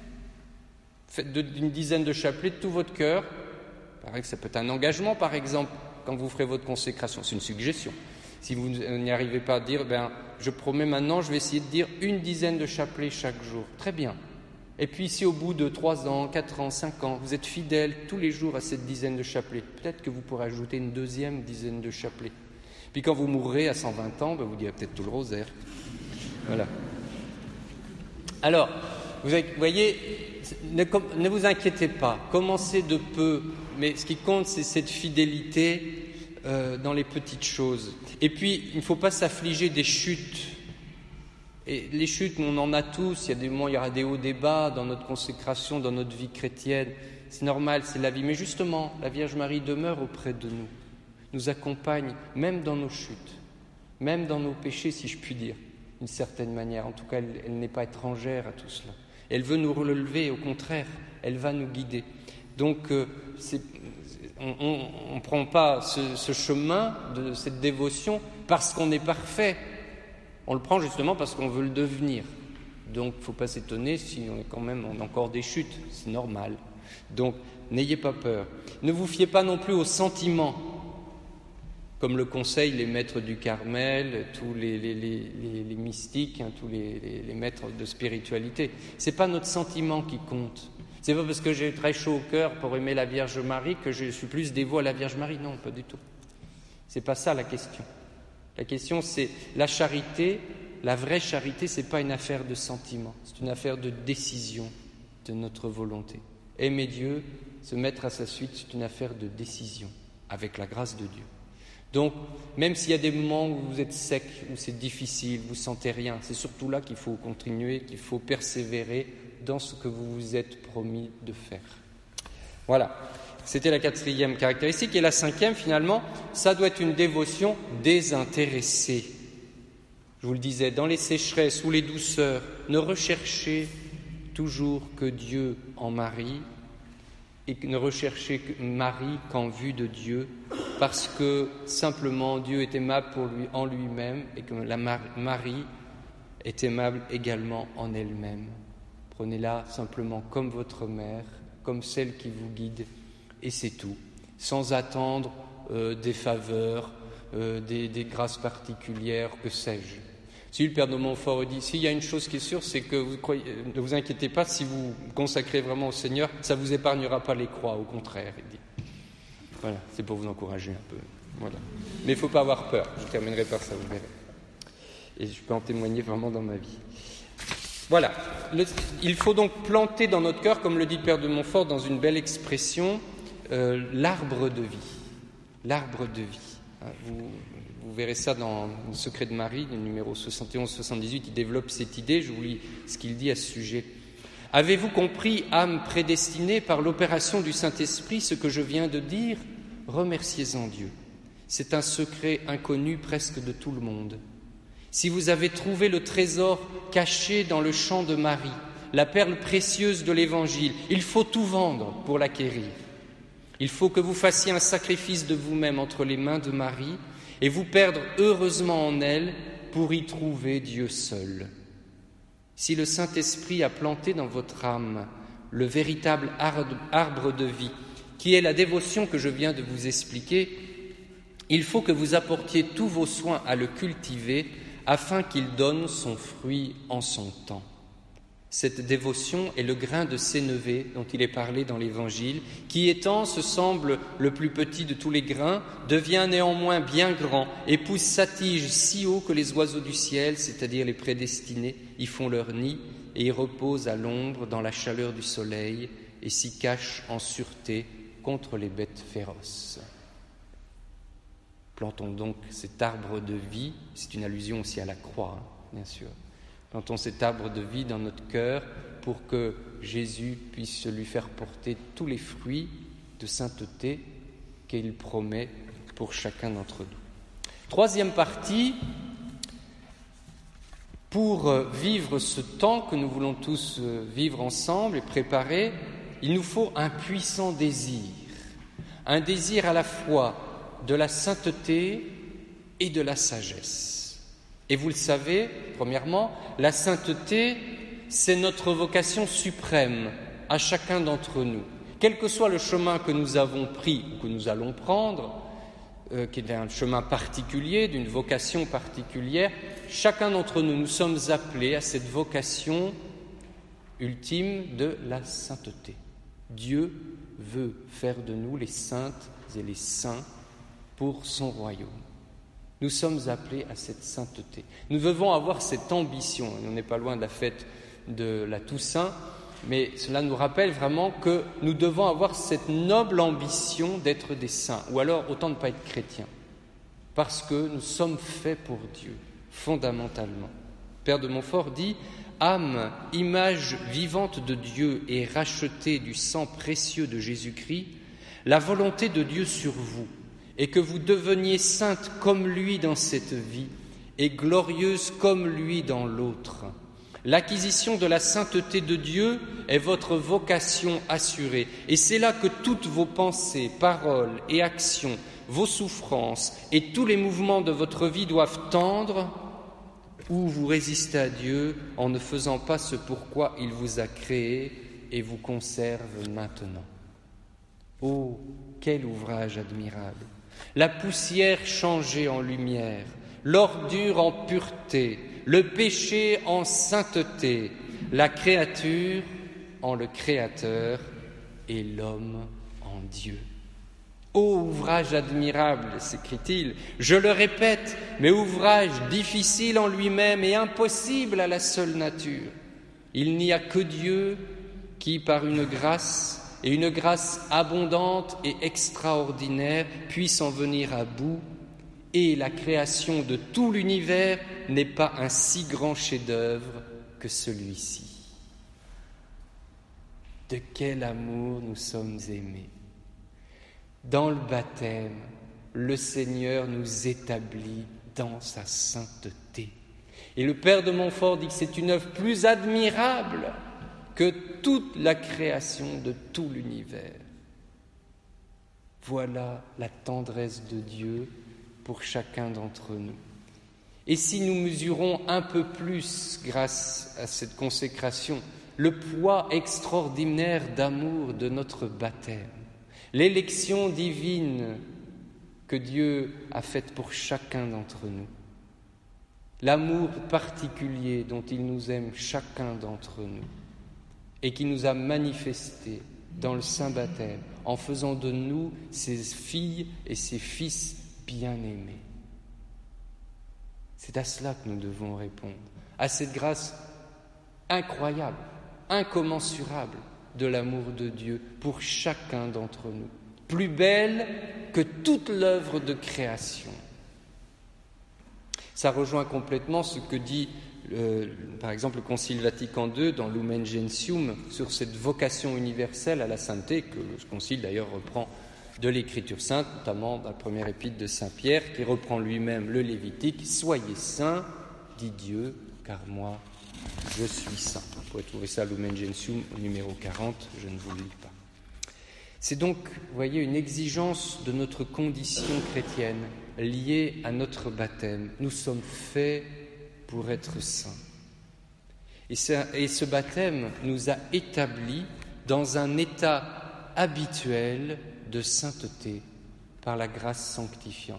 Faites de, une dizaine de chapelets de tout votre cœur. Pareil que ça peut être un engagement, par exemple, quand vous ferez votre consécration. C'est une suggestion. Si vous n'y arrivez pas à dire, ben, je promets maintenant, je vais essayer de dire une dizaine de chapelets chaque jour. Très bien. Et puis si au bout de trois ans, quatre ans, cinq ans, vous êtes fidèle tous les jours à cette dizaine de chapelets, peut-être que vous pourrez ajouter une deuxième dizaine de chapelets. Puis quand vous mourrez à cent vingt ans, ben vous direz peut-être tout le rosaire. Voilà. Alors, vous voyez, ne, ne vous inquiétez pas, commencez de peu, mais ce qui compte, c'est cette fidélité euh, dans les petites choses. Et puis, il ne faut pas s'affliger des chutes. Et les chutes, on en a tous, il y a des moments, il y aura des hauts, des bas dans notre consécration, dans notre vie chrétienne. C'est normal, c'est la vie. Mais justement, la Vierge Marie demeure auprès de nous, nous accompagne même dans nos chutes, même dans nos péchés, si je puis dire, d'une certaine manière. En tout cas, elle, elle n'est pas étrangère à tout cela. Elle veut nous relever, au contraire, elle va nous guider. Donc, euh, c'est, on ne prend pas ce, ce chemin de cette dévotion parce qu'on est parfait. On le prend justement parce qu'on veut le devenir. Donc, il ne faut pas s'étonner si on est quand même on a encore des chutes, c'est normal. Donc, n'ayez pas peur. Ne vous fiez pas non plus aux sentiments, comme le conseillent les maîtres du Carmel, tous les, les, les, les, les mystiques, hein, tous les, les, les maîtres de spiritualité. Ce n'est pas notre sentiment qui compte. Ce n'est pas parce que j'ai très chaud au cœur pour aimer la Vierge Marie que je suis plus dévot à la Vierge Marie. Non, pas du tout. Ce n'est pas ça la question. La question, c'est la charité. La vraie charité, ce n'est pas une affaire de sentiment, c'est une affaire de décision de notre volonté. Aimer Dieu, se mettre à sa suite, c'est une affaire de décision, avec la grâce de Dieu. Donc, même s'il y a des moments où vous êtes sec, où c'est difficile, vous ne sentez rien, c'est surtout là qu'il faut continuer, qu'il faut persévérer dans ce que vous vous êtes promis de faire. Voilà. C'était la quatrième caractéristique. Et la cinquième, finalement, ça doit être une dévotion désintéressée. Je vous le disais, dans les sécheresses ou les douceurs, ne recherchez toujours que Dieu en Marie et ne recherchez que Marie qu'en vue de Dieu, parce que simplement Dieu est aimable pour lui, en lui-même et que la Marie est aimable également en elle-même. Prenez-la simplement comme votre mère, comme celle qui vous guide. Et c'est tout, sans attendre euh, des faveurs, euh, des, des grâces particulières, que sais-je. Si le Père de Montfort dit, s'il y a une chose qui est sûre, c'est que vous croyez, ne vous inquiétez pas, si vous consacrez vraiment au Seigneur, ça ne vous épargnera pas les croix, au contraire, il dit. Voilà, c'est pour vous encourager un peu. Voilà. Mais il ne faut pas avoir peur, je terminerai par ça, vous verrez. Et je peux en témoigner vraiment dans ma vie. Voilà, le, il faut donc planter dans notre cœur, comme le dit le Père de Montfort dans une belle expression, Euh, l'arbre de vie, l'arbre de vie. Vous, vous verrez ça dans le Secret de Marie, le numéro soixante et onze soixante-dix-huit, il développe cette idée, je vous lis ce qu'il dit à ce sujet. « Avez-vous compris, âme prédestinée par l'opération du Saint-Esprit, ce que je viens de dire ? Remerciez-en Dieu. C'est un secret inconnu presque de tout le monde. Si vous avez trouvé le trésor caché dans le champ de Marie, la perle précieuse de l'Évangile, il faut tout vendre pour l'acquérir. Il faut que vous fassiez un sacrifice de vous-même entre les mains de Marie et vous perdre heureusement en elle pour y trouver Dieu seul. Si le Saint-Esprit a planté dans votre âme le véritable arbre de vie, qui est la dévotion que je viens de vous expliquer, il faut que vous apportiez tous vos soins à le cultiver afin qu'il donne son fruit en son temps. Cette dévotion est le grain de sénévé dont il est parlé dans l'Évangile, qui étant ce semble le plus petit de tous les grains, devient néanmoins bien grand et pousse sa tige si haut que les oiseaux du ciel, c'est-à-dire les prédestinés, y font leur nid et y reposent à l'ombre dans la chaleur du soleil et s'y cachent en sûreté contre les bêtes féroces. Plantons donc cet arbre de vie, c'est une allusion aussi à la croix, hein, bien sûr. Plantons cet arbre de vie dans notre cœur pour que Jésus puisse lui faire porter tous les fruits de sainteté qu'il promet pour chacun d'entre nous. Troisième partie, pour vivre ce temps que nous voulons tous vivre ensemble et préparer, il nous faut un puissant désir, un désir à la fois de la sainteté et de la sagesse. Et vous le savez, premièrement, la sainteté, c'est notre vocation suprême à chacun d'entre nous. Quel que soit le chemin que nous avons pris ou que nous allons prendre, euh, qui est un chemin particulier, d'une vocation particulière, chacun d'entre nous, nous sommes appelés à cette vocation ultime de la sainteté. Dieu veut faire de nous les saintes et les saints pour son royaume. Nous sommes appelés à cette sainteté. Nous devons avoir cette ambition. On n'est pas loin de la fête de la Toussaint, mais cela nous rappelle vraiment que nous devons avoir cette noble ambition d'être des saints, ou alors autant ne pas être chrétiens, parce que nous sommes faits pour Dieu, fondamentalement. Père de Montfort dit « Âme, image vivante de Dieu et rachetée du sang précieux de Jésus-Christ, la volonté de Dieu sur vous, et que vous deveniez sainte comme lui dans cette vie et glorieuse comme lui dans l'autre. L'acquisition de la sainteté de Dieu est votre vocation assurée, et c'est là que toutes vos pensées, paroles et actions, vos souffrances et tous les mouvements de votre vie doivent tendre, où vous résistez à Dieu en ne faisant pas ce pourquoi il vous a créé et vous conserve maintenant. Oh, quel ouvrage admirable! La poussière changée en lumière, l'ordure en pureté, le péché en sainteté, la créature en le Créateur et l'homme en Dieu. Ô ouvrage admirable, s'écrie-t-il, je le répète, mais ouvrage difficile en lui-même et impossible à la seule nature. Il n'y a que Dieu qui, par une grâce, et une grâce abondante et extraordinaire puisse en venir à bout, et la création de tout l'univers n'est pas un si grand chef-d'œuvre que celui-ci. De quel amour nous sommes aimés! Dans le baptême, le Seigneur nous établit dans sa sainteté. Et le Père de Montfort dit que c'est une œuvre plus admirable que toute la création de tout l'univers. Voilà la tendresse de Dieu pour chacun d'entre nous. Et si nous mesurons un peu plus, grâce à cette consécration, le poids extraordinaire d'amour de notre baptême, l'élection divine que Dieu a faite pour chacun d'entre nous, l'amour particulier dont il nous aime chacun d'entre nous, et qui nous a manifesté dans le saint baptême en faisant de nous ses filles et ses fils bien-aimés. C'est à cela que nous devons répondre, à cette grâce incroyable, incommensurable de l'amour de Dieu pour chacun d'entre nous, plus belle que toute l'œuvre de création. Ça rejoint complètement ce que dit Euh, par exemple le Concile Vatican deux dans Lumen Gentium sur cette vocation universelle à la sainteté que ce concile d'ailleurs reprend de l'Écriture sainte, notamment dans la première épître de Saint Pierre qui reprend lui-même le Lévitique « Soyez saints dit Dieu, car moi, je suis saint. Vous pouvez trouver ça à Lumen Gentium, au numéro quarante, je ne vous le lis pas. C'est donc, vous voyez, une exigence de notre condition chrétienne liée à notre baptême. Nous sommes faits pour être saints. Et ce, et ce baptême nous a établis dans un état habituel de sainteté par la grâce sanctifiante.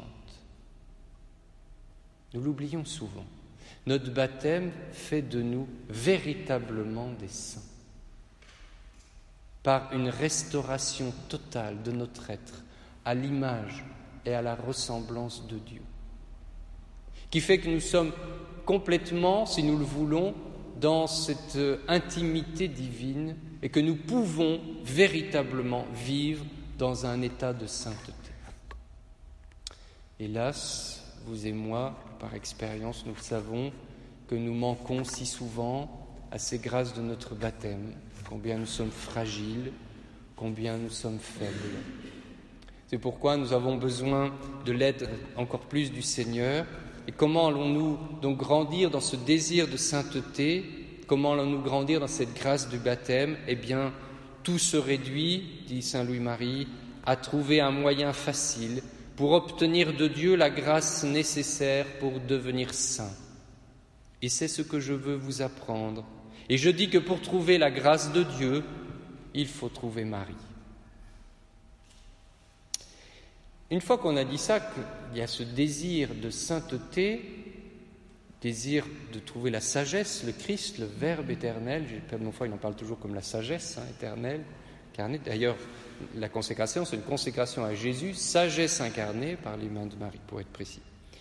Nous l'oublions souvent. Notre baptême fait de nous véritablement des saints. Par une restauration totale de notre être à l'image et à la ressemblance de Dieu, qui fait que nous sommes complètement, si nous le voulons, dans cette intimité divine et que nous pouvons véritablement vivre dans un état de sainteté. Hélas, vous et moi, par expérience, nous savons que nous manquons si souvent à ces grâces de notre baptême, combien nous sommes fragiles, combien nous sommes faibles. C'est pourquoi nous avons besoin de l'aide encore plus du Seigneur. Et comment allons-nous donc grandir dans ce désir de sainteté? Comment allons-nous grandir dans cette grâce du baptême? Eh bien, tout se réduit, dit saint Louis-Marie, à trouver un moyen facile pour obtenir de Dieu la grâce nécessaire pour devenir saint. Et c'est ce que je veux vous apprendre. Et je dis que pour trouver la grâce de Dieu, il faut trouver Marie. Une fois qu'on a dit ça, qu'il y a ce désir de sainteté, désir de trouver la sagesse, le Christ, le Verbe éternel, le Père de Montfort, il en parle toujours comme la sagesse hein, éternelle, incarnée. D'ailleurs, la consécration, c'est une consécration à Jésus, sagesse incarnée par les mains de Marie, pour être précis.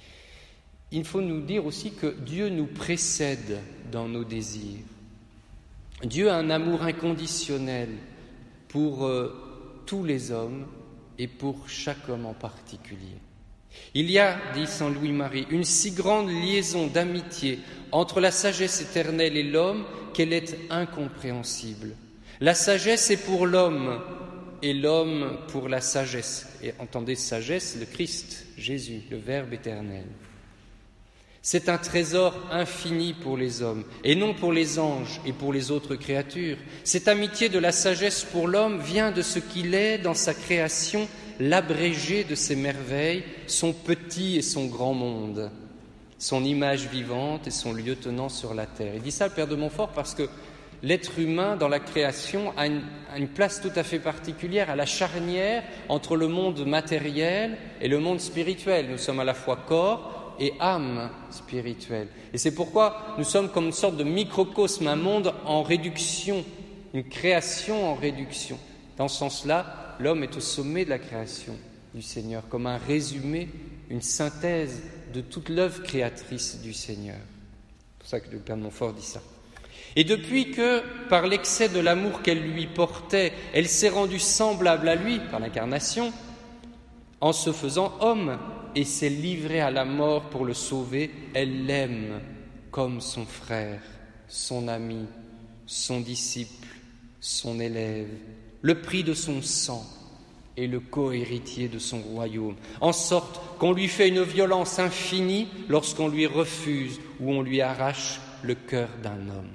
Il faut nous dire aussi que Dieu nous précède dans nos désirs. Dieu a un amour inconditionnel pour euh, tous les hommes et pour chaque homme en particulier. Il y a, dit saint Louis-Marie, une si grande liaison d'amitié entre la sagesse éternelle et l'homme qu'elle est incompréhensible. La sagesse est pour l'homme et l'homme pour la sagesse. Et entendez sagesse, le Christ, Jésus, le Verbe éternel. C'est un trésor infini pour les hommes, et non pour les anges et pour les autres créatures. Cette amitié de la sagesse pour l'homme vient de ce qu'il est dans sa création, l'abrégé de ses merveilles, son petit et son grand monde, son image vivante et son lieutenant sur la terre. Il dit ça, le Père de Montfort, parce que l'être humain, dans la création, a une, a une place tout à fait particulière, à la charnière entre le monde matériel et le monde spirituel. Nous sommes à la fois corps et âme spirituelle. Et c'est pourquoi nous sommes comme une sorte de microcosme, un monde en réduction, une création en réduction. Dans ce sens-là, l'homme est au sommet de la création du Seigneur, comme un résumé, une synthèse de toute l'œuvre créatrice du Seigneur. C'est pour ça que le Père de Montfort dit ça. Et depuis que, par l'excès de l'amour qu'elle lui portait, elle s'est rendue semblable à lui, par l'incarnation, en se faisant homme, et s'est livrée à la mort pour le sauver, elle l'aime comme son frère, son ami, son disciple, son élève, le prix de son sang et le co-héritier de son royaume, en sorte qu'on lui fait une violence infinie lorsqu'on lui refuse ou on lui arrache le cœur d'un homme.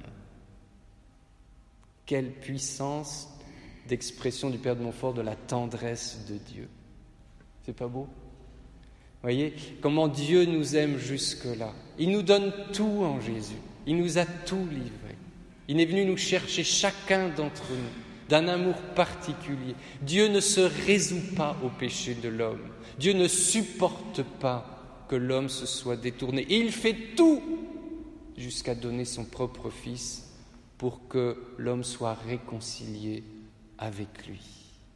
Quelle puissance d'expression du Père de Montfort de la tendresse de Dieu. C'est pas beau ? Voyez comment Dieu nous aime jusque-là. Il nous donne tout en Jésus. Il nous a tout livré. Il est venu nous chercher chacun d'entre nous d'un amour particulier. Dieu ne se résout pas au péché de l'homme. Dieu ne supporte pas que l'homme se soit détourné. Et il fait tout jusqu'à donner son propre Fils pour que l'homme soit réconcilié avec lui.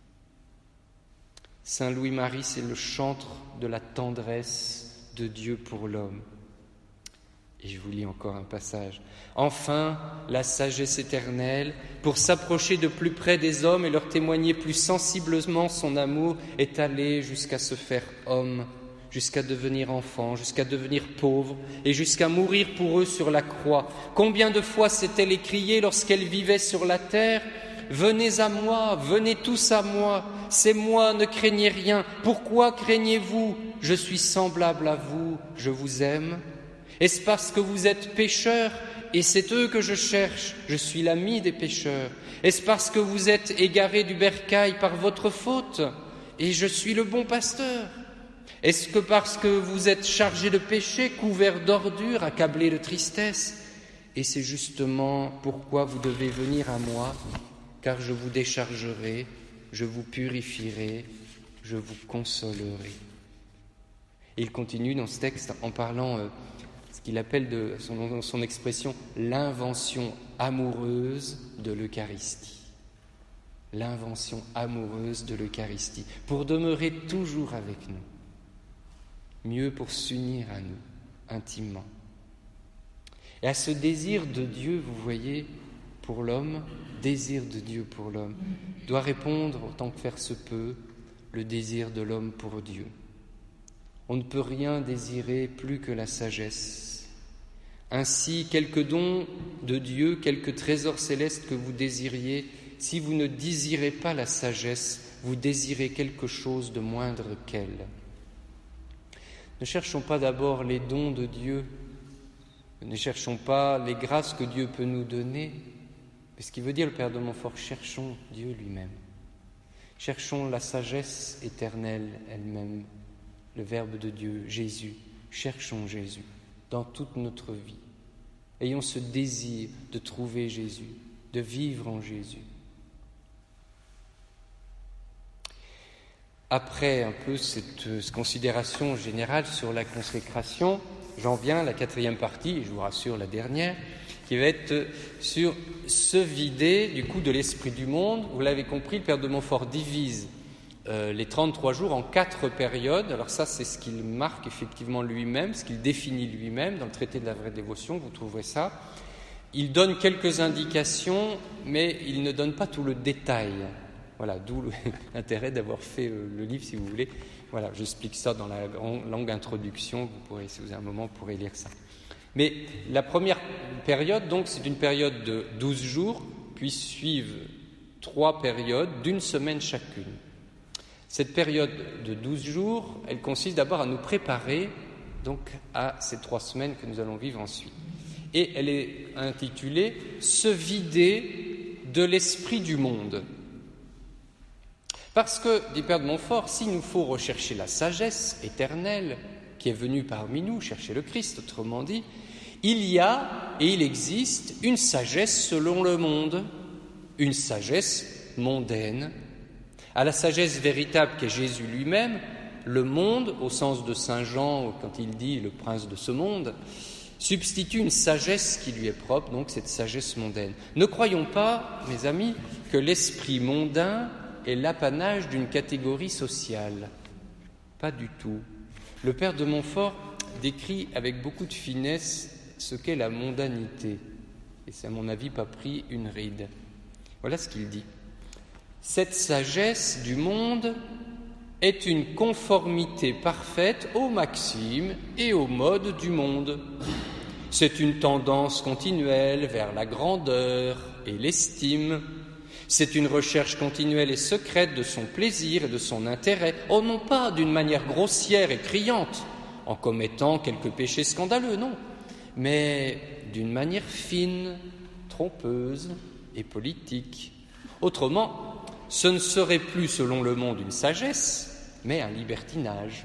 Saint Louis-Marie, c'est le chantre de la tendresse de Dieu pour l'homme. Et je vous lis encore un passage. Enfin, la sagesse éternelle, pour s'approcher de plus près des hommes et leur témoigner plus sensiblement son amour, est allée jusqu'à se faire homme, jusqu'à devenir enfant, jusqu'à devenir pauvre et jusqu'à mourir pour eux sur la croix. Combien de fois s'est-elle écriée lorsqu'elle vivait sur la terre ? Venez à moi, venez tous à moi, c'est moi, ne craignez rien. Pourquoi craignez-vous ? Je suis semblable à vous, je vous aime. Est-ce parce que vous êtes pécheurs et c'est eux que je cherche, je suis l'ami des pécheurs? Est-ce parce que vous êtes égarés du bercail par votre faute et je suis le bon pasteur? Est-ce que parce que vous êtes chargés de péché, couverts d'ordures, accablés de tristesse? Et c'est justement pourquoi vous devez venir à moi, car je vous déchargerai, je vous purifierai, je vous consolerai. Et il continue dans ce texte en parlant euh, ce qu'il appelle de son, son expression l'invention amoureuse de l'Eucharistie. L'invention amoureuse de l'Eucharistie, pour demeurer toujours avec nous, mieux pour s'unir à nous intimement. Et à ce désir de Dieu, vous voyez, pour l'homme, désir de Dieu pour l'homme, doit répondre, autant que faire se peut, le désir de l'homme pour Dieu. On ne peut rien désirer plus que la sagesse. Ainsi, quelques dons de Dieu, quelques trésors célestes que vous désiriez, si vous ne désirez pas la sagesse, vous désirez quelque chose de moindre qu'elle. Ne cherchons pas d'abord les dons de Dieu, ne cherchons pas les grâces que Dieu peut nous donner, mais ce qui veut dire le Père de Montfort, cherchons Dieu lui-même. Cherchons la sagesse éternelle elle-même, le Verbe de Dieu, Jésus. Cherchons Jésus dans toute notre vie. Ayons ce désir de trouver Jésus, de vivre en Jésus. Après un peu cette, cette considération générale sur la consécration, j'en viens à la quatrième partie, et je vous rassure la dernière, qui va être sur se vider du coup de l'esprit du monde. Vous l'avez compris, le Père de Montfort divise euh, les trente-trois jours en quatre périodes. Alors ça, c'est ce qu'il marque effectivement lui-même, ce qu'il définit lui-même dans le traité de la vraie dévotion, vous trouverez ça. Il donne quelques indications, mais il ne donne pas tout le détail. Voilà, d'où l'intérêt d'avoir fait le livre, si vous voulez. Voilà, j'explique ça dans la longue introduction. Vous pourrez, si vous avez un moment, vous pourrez lire ça. Mais la première période, donc, c'est une période de douze jours, puis suivent trois périodes d'une semaine chacune. Cette période de douze jours, elle consiste d'abord à nous préparer donc à ces trois semaines que nous allons vivre ensuite. Et elle est intitulée « Se vider de l'esprit du monde ». Parce que, dit Père de Montfort, s'il nous faut rechercher la sagesse éternelle qui est venue parmi nous, chercher le Christ, autrement dit, il y a et il existe une sagesse selon le monde, une sagesse mondaine. À la sagesse véritable qu'est Jésus lui-même, le monde, au sens de saint Jean, quand il dit « le prince de ce monde », substitue une sagesse qui lui est propre, donc cette sagesse mondaine. Ne croyons pas, mes amis, que l'esprit mondain est l'apanage d'une catégorie sociale. Pas du tout. Le Père de Montfort décrit avec beaucoup de finesse ce qu'est la mondanité. Et c'est à mon avis pas pris une ride. Voilà ce qu'il dit. Cette sagesse du monde est une conformité parfaite aux maximes et aux modes du monde. C'est une tendance continuelle vers la grandeur et l'estime. C'est une recherche continuelle et secrète de son plaisir et de son intérêt, oh non pas d'une manière grossière et criante, en commettant quelques péchés scandaleux, non, mais d'une manière fine, trompeuse et politique. Autrement, ce ne serait plus, selon le monde, une sagesse, mais un libertinage.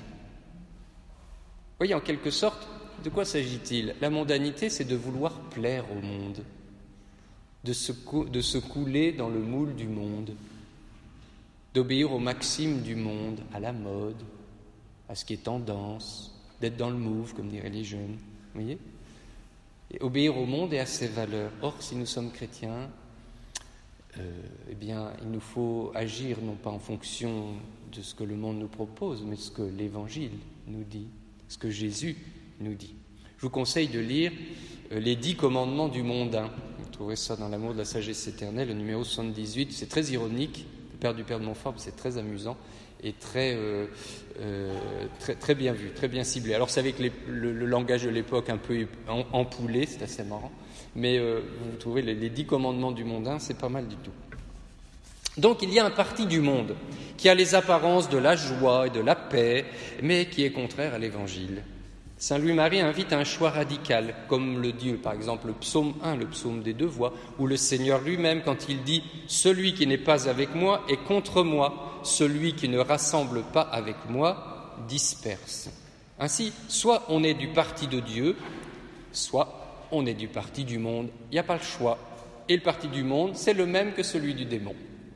Vous voyez, en quelque sorte, de quoi s'agit-il? La mondanité, c'est de vouloir plaire au monde. De se, cou- de se couler dans le moule du monde, d'obéir aux maximes du monde, à la mode, à ce qui est tendance, d'être dans le move, comme diraient les jeunes, vous voyez? Et obéir au monde et à ses valeurs. Or, si nous sommes chrétiens, euh, eh bien, il nous faut agir non pas en fonction de ce que le monde nous propose, mais de ce que l'Évangile nous dit, ce que Jésus nous dit. Je vous conseille de lire euh, les dix commandements du mondain. Vous trouverez ça dans L'amour de la sagesse éternelle, le numéro soixante-dix-huit. C'est très ironique, le Père du Père de Montfort, c'est très amusant et très, euh, euh, très, très bien vu, très bien ciblé. Alors c'est avec les, le, le langage de l'époque un peu empoulé, c'est assez marrant, mais euh, vous trouvez les, les dix commandements du mondain, c'est pas mal du tout. Donc il y a un parti du monde qui a les apparences de la joie et de la paix, mais qui est contraire à l'Évangile. Saint Louis-Marie invite à un choix radical, comme le dit par exemple le psaume un, le psaume des deux voix, où le Seigneur lui-même, quand il dit « Celui qui n'est pas avec moi est contre moi, celui qui ne rassemble pas avec moi disperse ». Ainsi, soit on est du parti de Dieu, soit on est du parti du monde. Il n'y a pas le choix. Et le parti du monde, c'est le même que celui du démon.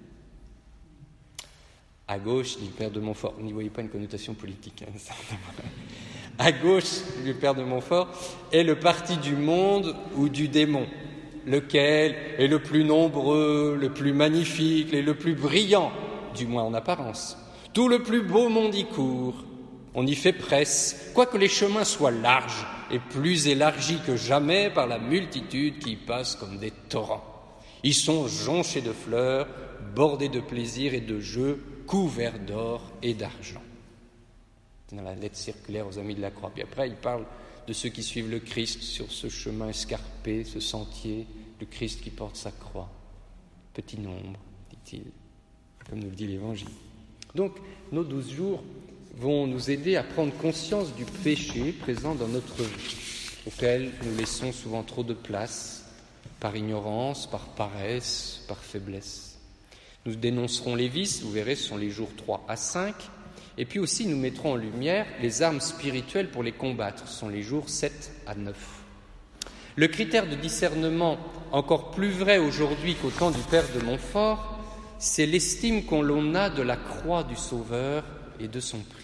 À gauche, dit le père de Montfort, vous n'y voyez pas une connotation politique, hein, ça. À gauche, le père de Montfort, est le parti du monde ou du démon, lequel est le plus nombreux, le plus magnifique et le plus brillant, du moins en apparence. Tout le plus beau monde y court, on y fait presse, quoique les chemins soient larges et plus élargis que jamais par la multitude qui y passe comme des torrents. Ils sont jonchés de fleurs, bordés de plaisirs et de jeux, couverts d'or et d'argent. Dans la lettre circulaire aux Amis de la Croix. Puis après, il parle de ceux qui suivent le Christ sur ce chemin escarpé, ce sentier, le Christ qui porte sa croix. Petit nombre, dit-il, comme nous le dit l'Évangile. Donc, nos douze jours vont nous aider à prendre conscience du péché présent dans notre vie, auquel nous laissons souvent trop de place, par ignorance, par paresse, par faiblesse. Nous dénoncerons les vices, vous verrez, ce sont les jours trois à cinq, et puis aussi nous mettrons en lumière les armes spirituelles pour les combattre, ce sont les jours sept à neuf. Le critère de discernement, encore plus vrai aujourd'hui qu'au temps du père de Montfort, c'est l'estime qu'on l'on a de la croix du Sauveur et de son prix.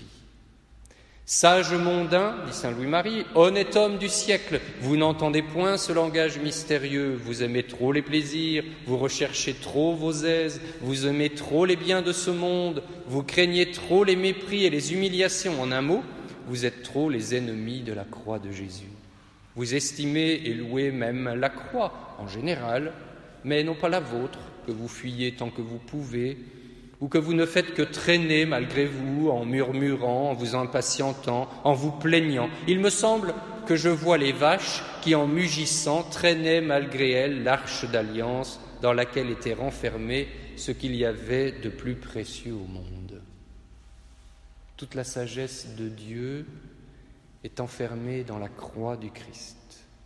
Sage mondain, dit saint Louis-Marie, honnête homme du siècle, vous n'entendez point ce langage mystérieux, vous aimez trop les plaisirs, vous recherchez trop vos aises, vous aimez trop les biens de ce monde, vous craignez trop les mépris et les humiliations. En un mot, vous êtes trop les ennemis de la croix de Jésus. Vous estimez et louez même la croix, en général, mais non pas la vôtre, que vous fuyez tant que vous pouvez, ou que vous ne faites que traîner malgré vous, en murmurant, en vous impatientant, en vous plaignant. Il me semble que je vois les vaches qui, en mugissant, traînaient malgré elles l'arche d'alliance dans laquelle était renfermé ce qu'il y avait de plus précieux au monde. Toute la sagesse de Dieu est enfermée dans la croix du Christ.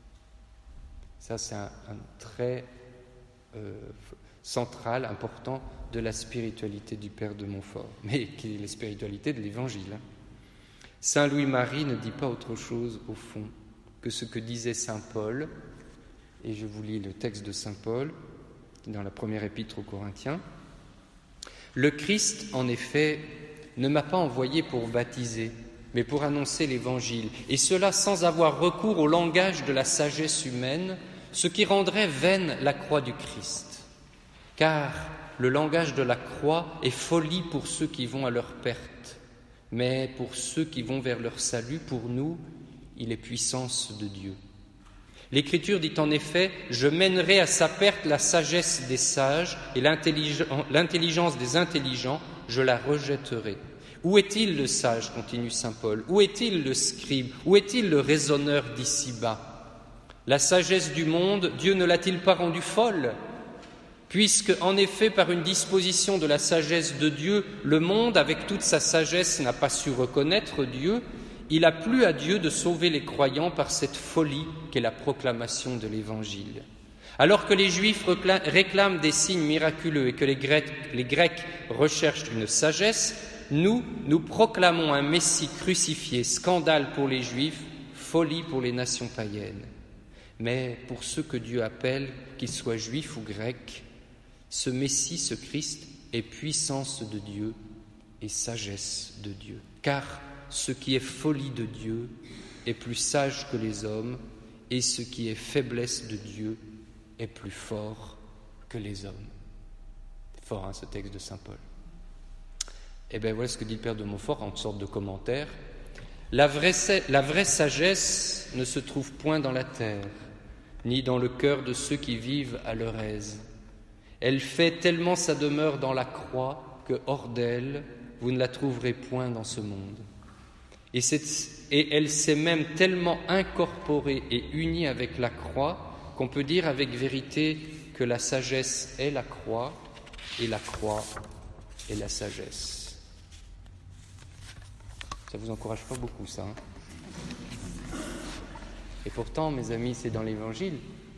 Ça, c'est un, un trait euh, central, important de la spiritualité du père de Montfort, mais qui est la spiritualité de l'Évangile. Saint Louis-Marie ne dit pas autre chose, au fond, que ce que disait saint Paul, et je vous lis le texte de saint Paul, dans la première épître aux Corinthiens. « Le Christ, en effet, ne m'a pas envoyé pour baptiser, mais pour annoncer l'Évangile, et cela sans avoir recours au langage de la sagesse humaine, ce qui rendrait vaine la croix du Christ. Car le langage de la croix est folie pour ceux qui vont à leur perte, mais pour ceux qui vont vers leur salut, pour nous, il est puissance de Dieu. L'Écriture dit en effet « Je mènerai à sa perte la sagesse des sages et l'intelligence des intelligents, je la rejetterai. » Où est-il le sage, continue saint Paul? Où est-il le scribe? Où est-il le raisonneur d'ici-bas? La sagesse du monde, Dieu ne l'a-t-il pas rendue folle? Puisque, en effet, par une disposition de la sagesse de Dieu, le monde, avec toute sa sagesse, n'a pas su reconnaître Dieu, il a plu à Dieu de sauver les croyants par cette folie qu'est la proclamation de l'Évangile. Alors que les Juifs réclament des signes miraculeux et que les Grecs, les Grecs recherchent une sagesse, nous, nous proclamons un Messie crucifié, scandale pour les Juifs, folie pour les nations païennes. Mais pour ceux que Dieu appelle, qu'ils soient juifs ou grecs, ce Messie, ce Christ, est puissance de Dieu et sagesse de Dieu. Car ce qui est folie de Dieu est plus sage que les hommes, et ce qui est faiblesse de Dieu est plus fort que les hommes. C'est fort, hein, ce texte de saint Paul. Eh bien, voilà ce que dit le père de Montfort en sorte de commentaire. La vraie, la vraie sagesse ne se trouve point dans la terre, ni dans le cœur de ceux qui vivent à leur aise. Elle fait tellement sa demeure dans la croix que, hors d'elle, vous ne la trouverez point dans ce monde. Et, et elle s'est même tellement incorporée et unie avec la croix qu'on peut dire avec vérité que la sagesse est la croix et la croix est la sagesse. Ça ne vous encourage pas beaucoup, ça, hein ? Et pourtant, mes amis, c'est dans l'Évangile.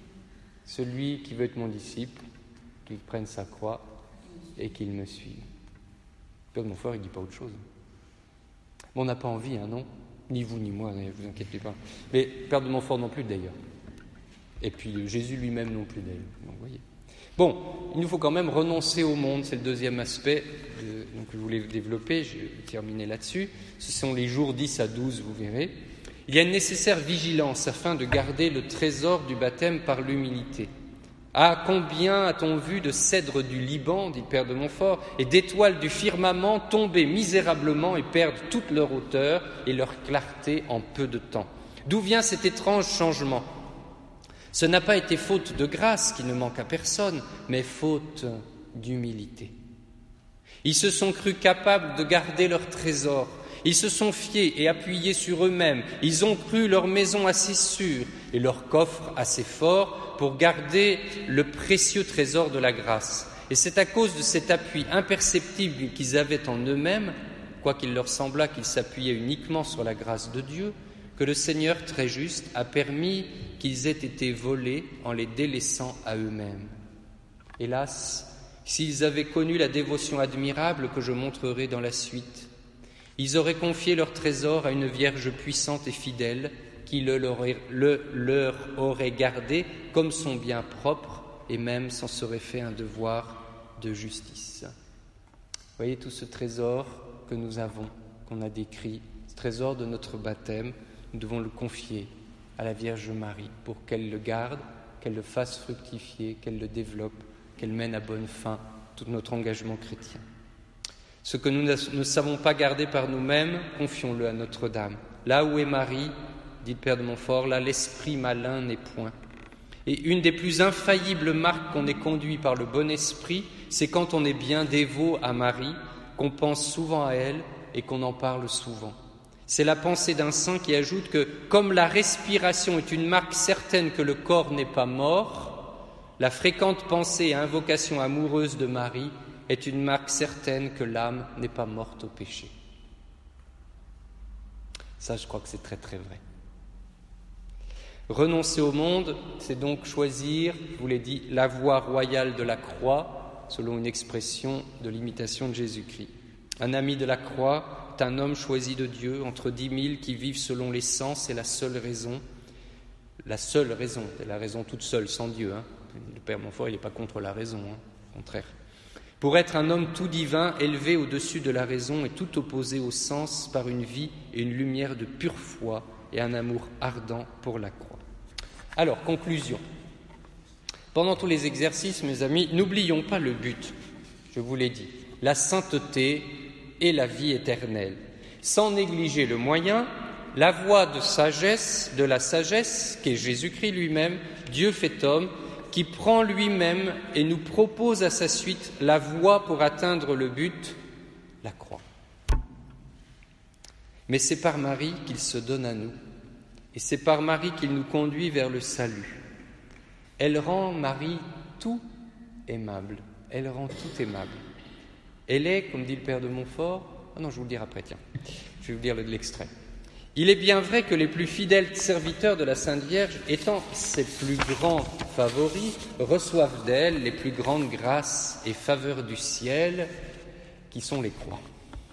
Celui qui veut être mon disciple, qu'il prenne sa croix et qu'il me suive. Père de Montfort, il ne dit pas autre chose. Bon, on n'a pas envie, hein, non ? Ni vous, ni moi, ne vous inquiétez pas. Mais Père de Montfort non plus, d'ailleurs. Et puis Jésus lui-même non plus, d'ailleurs. Donc, vous voyez. Bon, il nous faut quand même renoncer au monde, c'est le deuxième aspect euh, donc, que je voulais développer, je vais terminer là-dessus. Ce sont les jours dix à douze, vous verrez. Il y a une nécessaire vigilance afin de garder le trésor du baptême par l'humilité. Ah, combien a-t-on vu de cèdres du Liban, dit le Père de Montfort, et d'étoiles du firmament tomber misérablement et perdre toute leur hauteur et leur clarté en peu de temps. D'où vient cet étrange changement ? Ce n'a pas été faute de grâce qui ne manque à personne, mais faute d'humilité. Ils se sont crus capables de garder leur trésor. Ils se sont fiés et appuyés sur eux-mêmes. Ils ont cru leur maison assez sûre et leur coffre assez fort pour garder le précieux trésor de la grâce. Et c'est à cause de cet appui imperceptible qu'ils avaient en eux-mêmes, quoiqu'il leur semblât qu'ils s'appuyaient uniquement sur la grâce de Dieu, que le Seigneur très juste a permis qu'ils aient été volés en les délaissant à eux-mêmes. Hélas, s'ils avaient connu la dévotion admirable que je montrerai dans la suite, ils auraient confié leur trésor à une Vierge puissante et fidèle qui le leur, le leur aurait gardé comme son bien propre et même s'en serait fait un devoir de justice. Vous voyez tout ce trésor que nous avons, qu'on a décrit, ce trésor de notre baptême, nous devons le confier à la Vierge Marie pour qu'elle le garde, qu'elle le fasse fructifier, qu'elle le développe, qu'elle mène à bonne fin tout notre engagement chrétien. Ce que nous ne savons pas garder par nous-mêmes, confions-le à Notre-Dame. Là où est Marie, dit le Père de Montfort, là l'esprit malin n'est point. Et une des plus infaillibles marques qu'on est conduit par le bon esprit, c'est quand on est bien dévot à Marie, qu'on pense souvent à elle et qu'on en parle souvent. C'est la pensée d'un saint qui ajoute que, comme la respiration est une marque certaine que le corps n'est pas mort, la fréquente pensée et invocation amoureuse de Marie est une marque certaine que l'âme n'est pas morte au péché. Ça, je crois que c'est très très vrai. Renoncer au monde, c'est donc choisir, je vous l'ai dit, la voie royale de la croix, selon une expression de l'imitation de Jésus-Christ. Un ami de la croix est un homme choisi de Dieu, entre dix mille qui vivent selon les sens et la seule raison, la seule raison, c'est la raison toute seule, sans Dieu. Hein. Le Père Montfort, il n'est pas contre la raison, hein, au contraire. Pour être un homme tout divin, élevé au-dessus de la raison et tout opposé au sens par une vie et une lumière de pure foi et un amour ardent pour la croix. Alors, conclusion. Pendant tous les exercices, mes amis, n'oublions pas le but, je vous l'ai dit, la sainteté et la vie éternelle. Sans négliger le moyen, la voie de sagesse, de la sagesse, qu'est Jésus-Christ lui-même, Dieu fait homme, qui prend lui-même et nous propose à sa suite la voie pour atteindre le but, la croix. Mais c'est par Marie qu'il se donne à nous, et c'est par Marie qu'il nous conduit vers le salut. Elle rend Marie tout aimable, elle rend tout aimable. Elle est, comme dit le Père de Montfort, ah non, je vais vous le dire après, tiens, je vais vous lire l'extrait. Il est bien vrai que les plus fidèles serviteurs de la Sainte Vierge, étant ses plus grands favoris, reçoivent d'elle les plus grandes grâces et faveurs du ciel, qui sont les croix.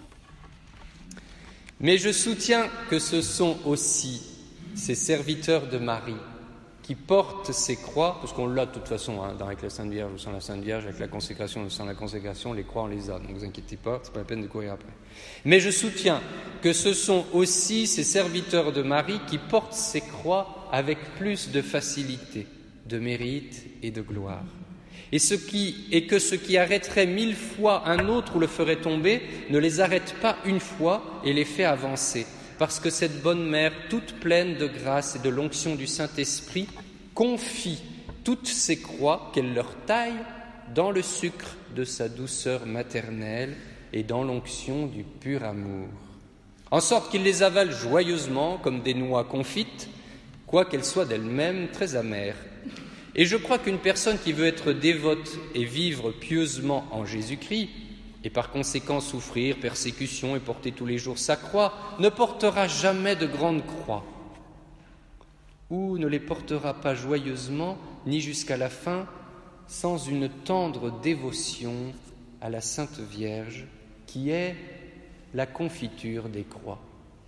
Mais je soutiens que ce sont aussi ces serviteurs de Marie qui portent ces croix, parce qu'on l'a de toute façon, hein, avec la Sainte Vierge ou sans la Sainte Vierge, avec la consécration ou sans la consécration, les croix on les a, donc ne vous inquiétez pas, c'est pas la peine de courir après. Mais je soutiens que ce sont aussi ces serviteurs de Marie qui portent ces croix avec plus de facilité, de mérite et de gloire. Et, ce qui, et que ce qui arrêterait mille fois un autre ou le ferait tomber ne les arrête pas une fois et les fait avancer. Parce que cette bonne mère, toute pleine de grâce et de l'onction du Saint-Esprit, confie toutes ces croix qu'elle leur taille dans le sucre de sa douceur maternelle et dans l'onction du pur amour, en sorte qu'ils les avalent joyeusement comme des noix confites, quoiqu'elles soient d'elles-mêmes très amères. Et je crois qu'une personne qui veut être dévote et vivre pieusement en Jésus-Christ, et par conséquent souffrir persécution et porter tous les jours sa croix, ne portera jamais de grande croix. ou ne les portera pas joyeusement, ni jusqu'à la fin, sans une tendre dévotion à la Sainte Vierge, qui est la confiture des croix.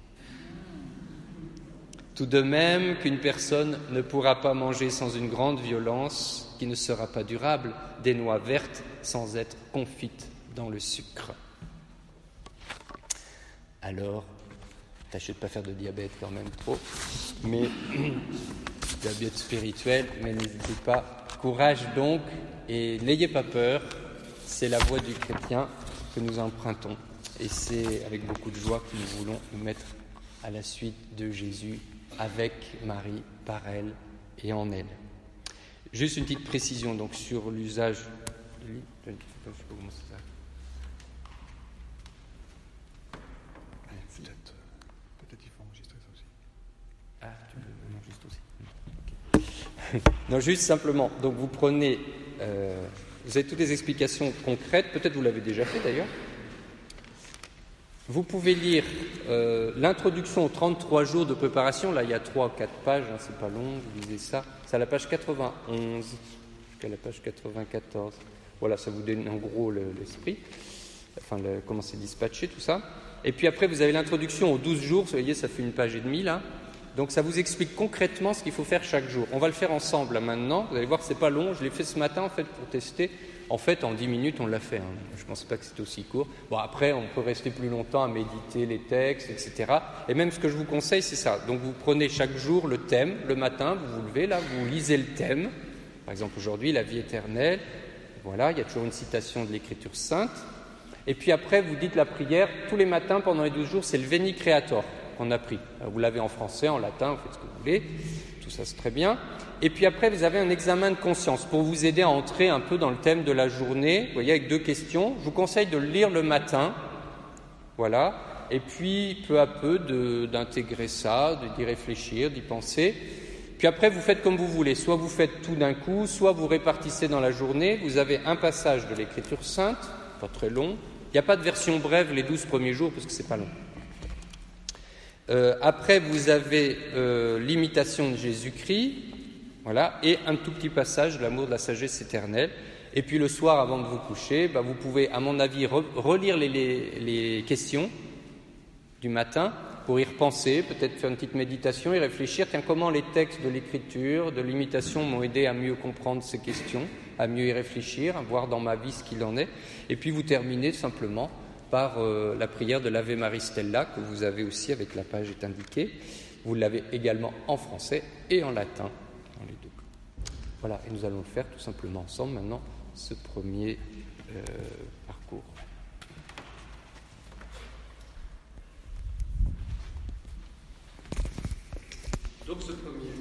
Tout de même qu'une personne ne pourra pas manger sans une grande violence, qui ne sera pas durable, des noix vertes sans être confites dans le sucre. Alors, tâchez de ne pas faire de diabète quand même trop, mais diabète spirituel, mais n'hésitez pas. Courage donc, et n'ayez pas peur, c'est la voie du chrétien que nous empruntons. Et c'est avec beaucoup de joie que nous voulons nous mettre à la suite de Jésus, avec Marie, par elle et en elle. Juste une petite précision donc sur l'usage. Je ne sais pas comment c'est ça. Peut-être, peut-être il faut enregistrer ça aussi. Ah, tu peux enregistrer aussi. Okay. Non, juste simplement. Donc vous prenez, euh, vous avez toutes les explications concrètes. Peut-être vous l'avez déjà fait d'ailleurs. Vous pouvez lire euh, l'introduction aux trente-trois jours de préparation. Là, il y a trois ou quatre pages, hein, c'est pas long, vous lisez ça. C'est à la page quatre-vingt-onze jusqu'à la page quatre-vingt-quatorze. Voilà, ça vous donne en gros le, l'esprit, enfin le, comment c'est dispatché, tout ça. Et puis après, vous avez l'introduction aux douze jours. Vous voyez, ça fait une page et demie là. Donc ça vous explique concrètement ce qu'il faut faire chaque jour. On va le faire ensemble là maintenant. Vous allez voir que c'est pas long. Je l'ai fait ce matin en fait pour tester. En fait, en dix minutes, on l'a fait. Hein. Je ne pense pas que c'est aussi court. Bon, après, on peut rester plus longtemps à méditer les textes, et cetera. Et même ce que je vous conseille, c'est ça. Donc, vous prenez chaque jour le thème. Le matin, vous vous levez là, vous lisez le thème. Par exemple, aujourd'hui, la vie éternelle. Voilà, il y a toujours une citation de l'Écriture sainte. Et puis après, vous dites la prière. Tous les matins, pendant les douze jours, c'est le Veni Creator qu'on a pris. Alors, vous l'avez en français, en latin, vous faites ce que vous voulez. Tout ça, c'est très bien. Et puis après, vous avez un examen de conscience pour vous aider à entrer un peu dans le thème de la journée. Vous voyez, avec deux questions. Je vous conseille de le lire le matin, voilà, et puis peu à peu de, d'intégrer ça, de, d'y réfléchir, d'y penser. Puis après, vous faites comme vous voulez. Soit vous faites tout d'un coup, soit vous répartissez dans la journée. Vous avez un passage de l'Écriture sainte, pas très long. Il n'y a pas de version brève les douze premiers jours parce que c'est pas long. Euh, après, vous avez euh, l'imitation de Jésus-Christ. Voilà, et un tout petit passage de l'amour de la sagesse éternelle. Et puis le soir, avant de vous coucher, bah, vous pouvez, à mon avis, re- relire les, les, les questions du matin pour y repenser, peut-être faire une petite méditation et réfléchir. Tiens, comment les textes de l'écriture, de l'imitation m'ont aidé à mieux comprendre ces questions, à mieux y réfléchir, à voir dans ma vie ce qu'il en est. Et puis vous terminez simplement par euh, la prière de l'Ave Maria Stella que vous avez aussi avec la page est indiquée. Vous l'avez également en français et en latin. Les deux. Voilà, et nous allons le faire tout simplement ensemble maintenant, ce premier euh, parcours. Donc ce premier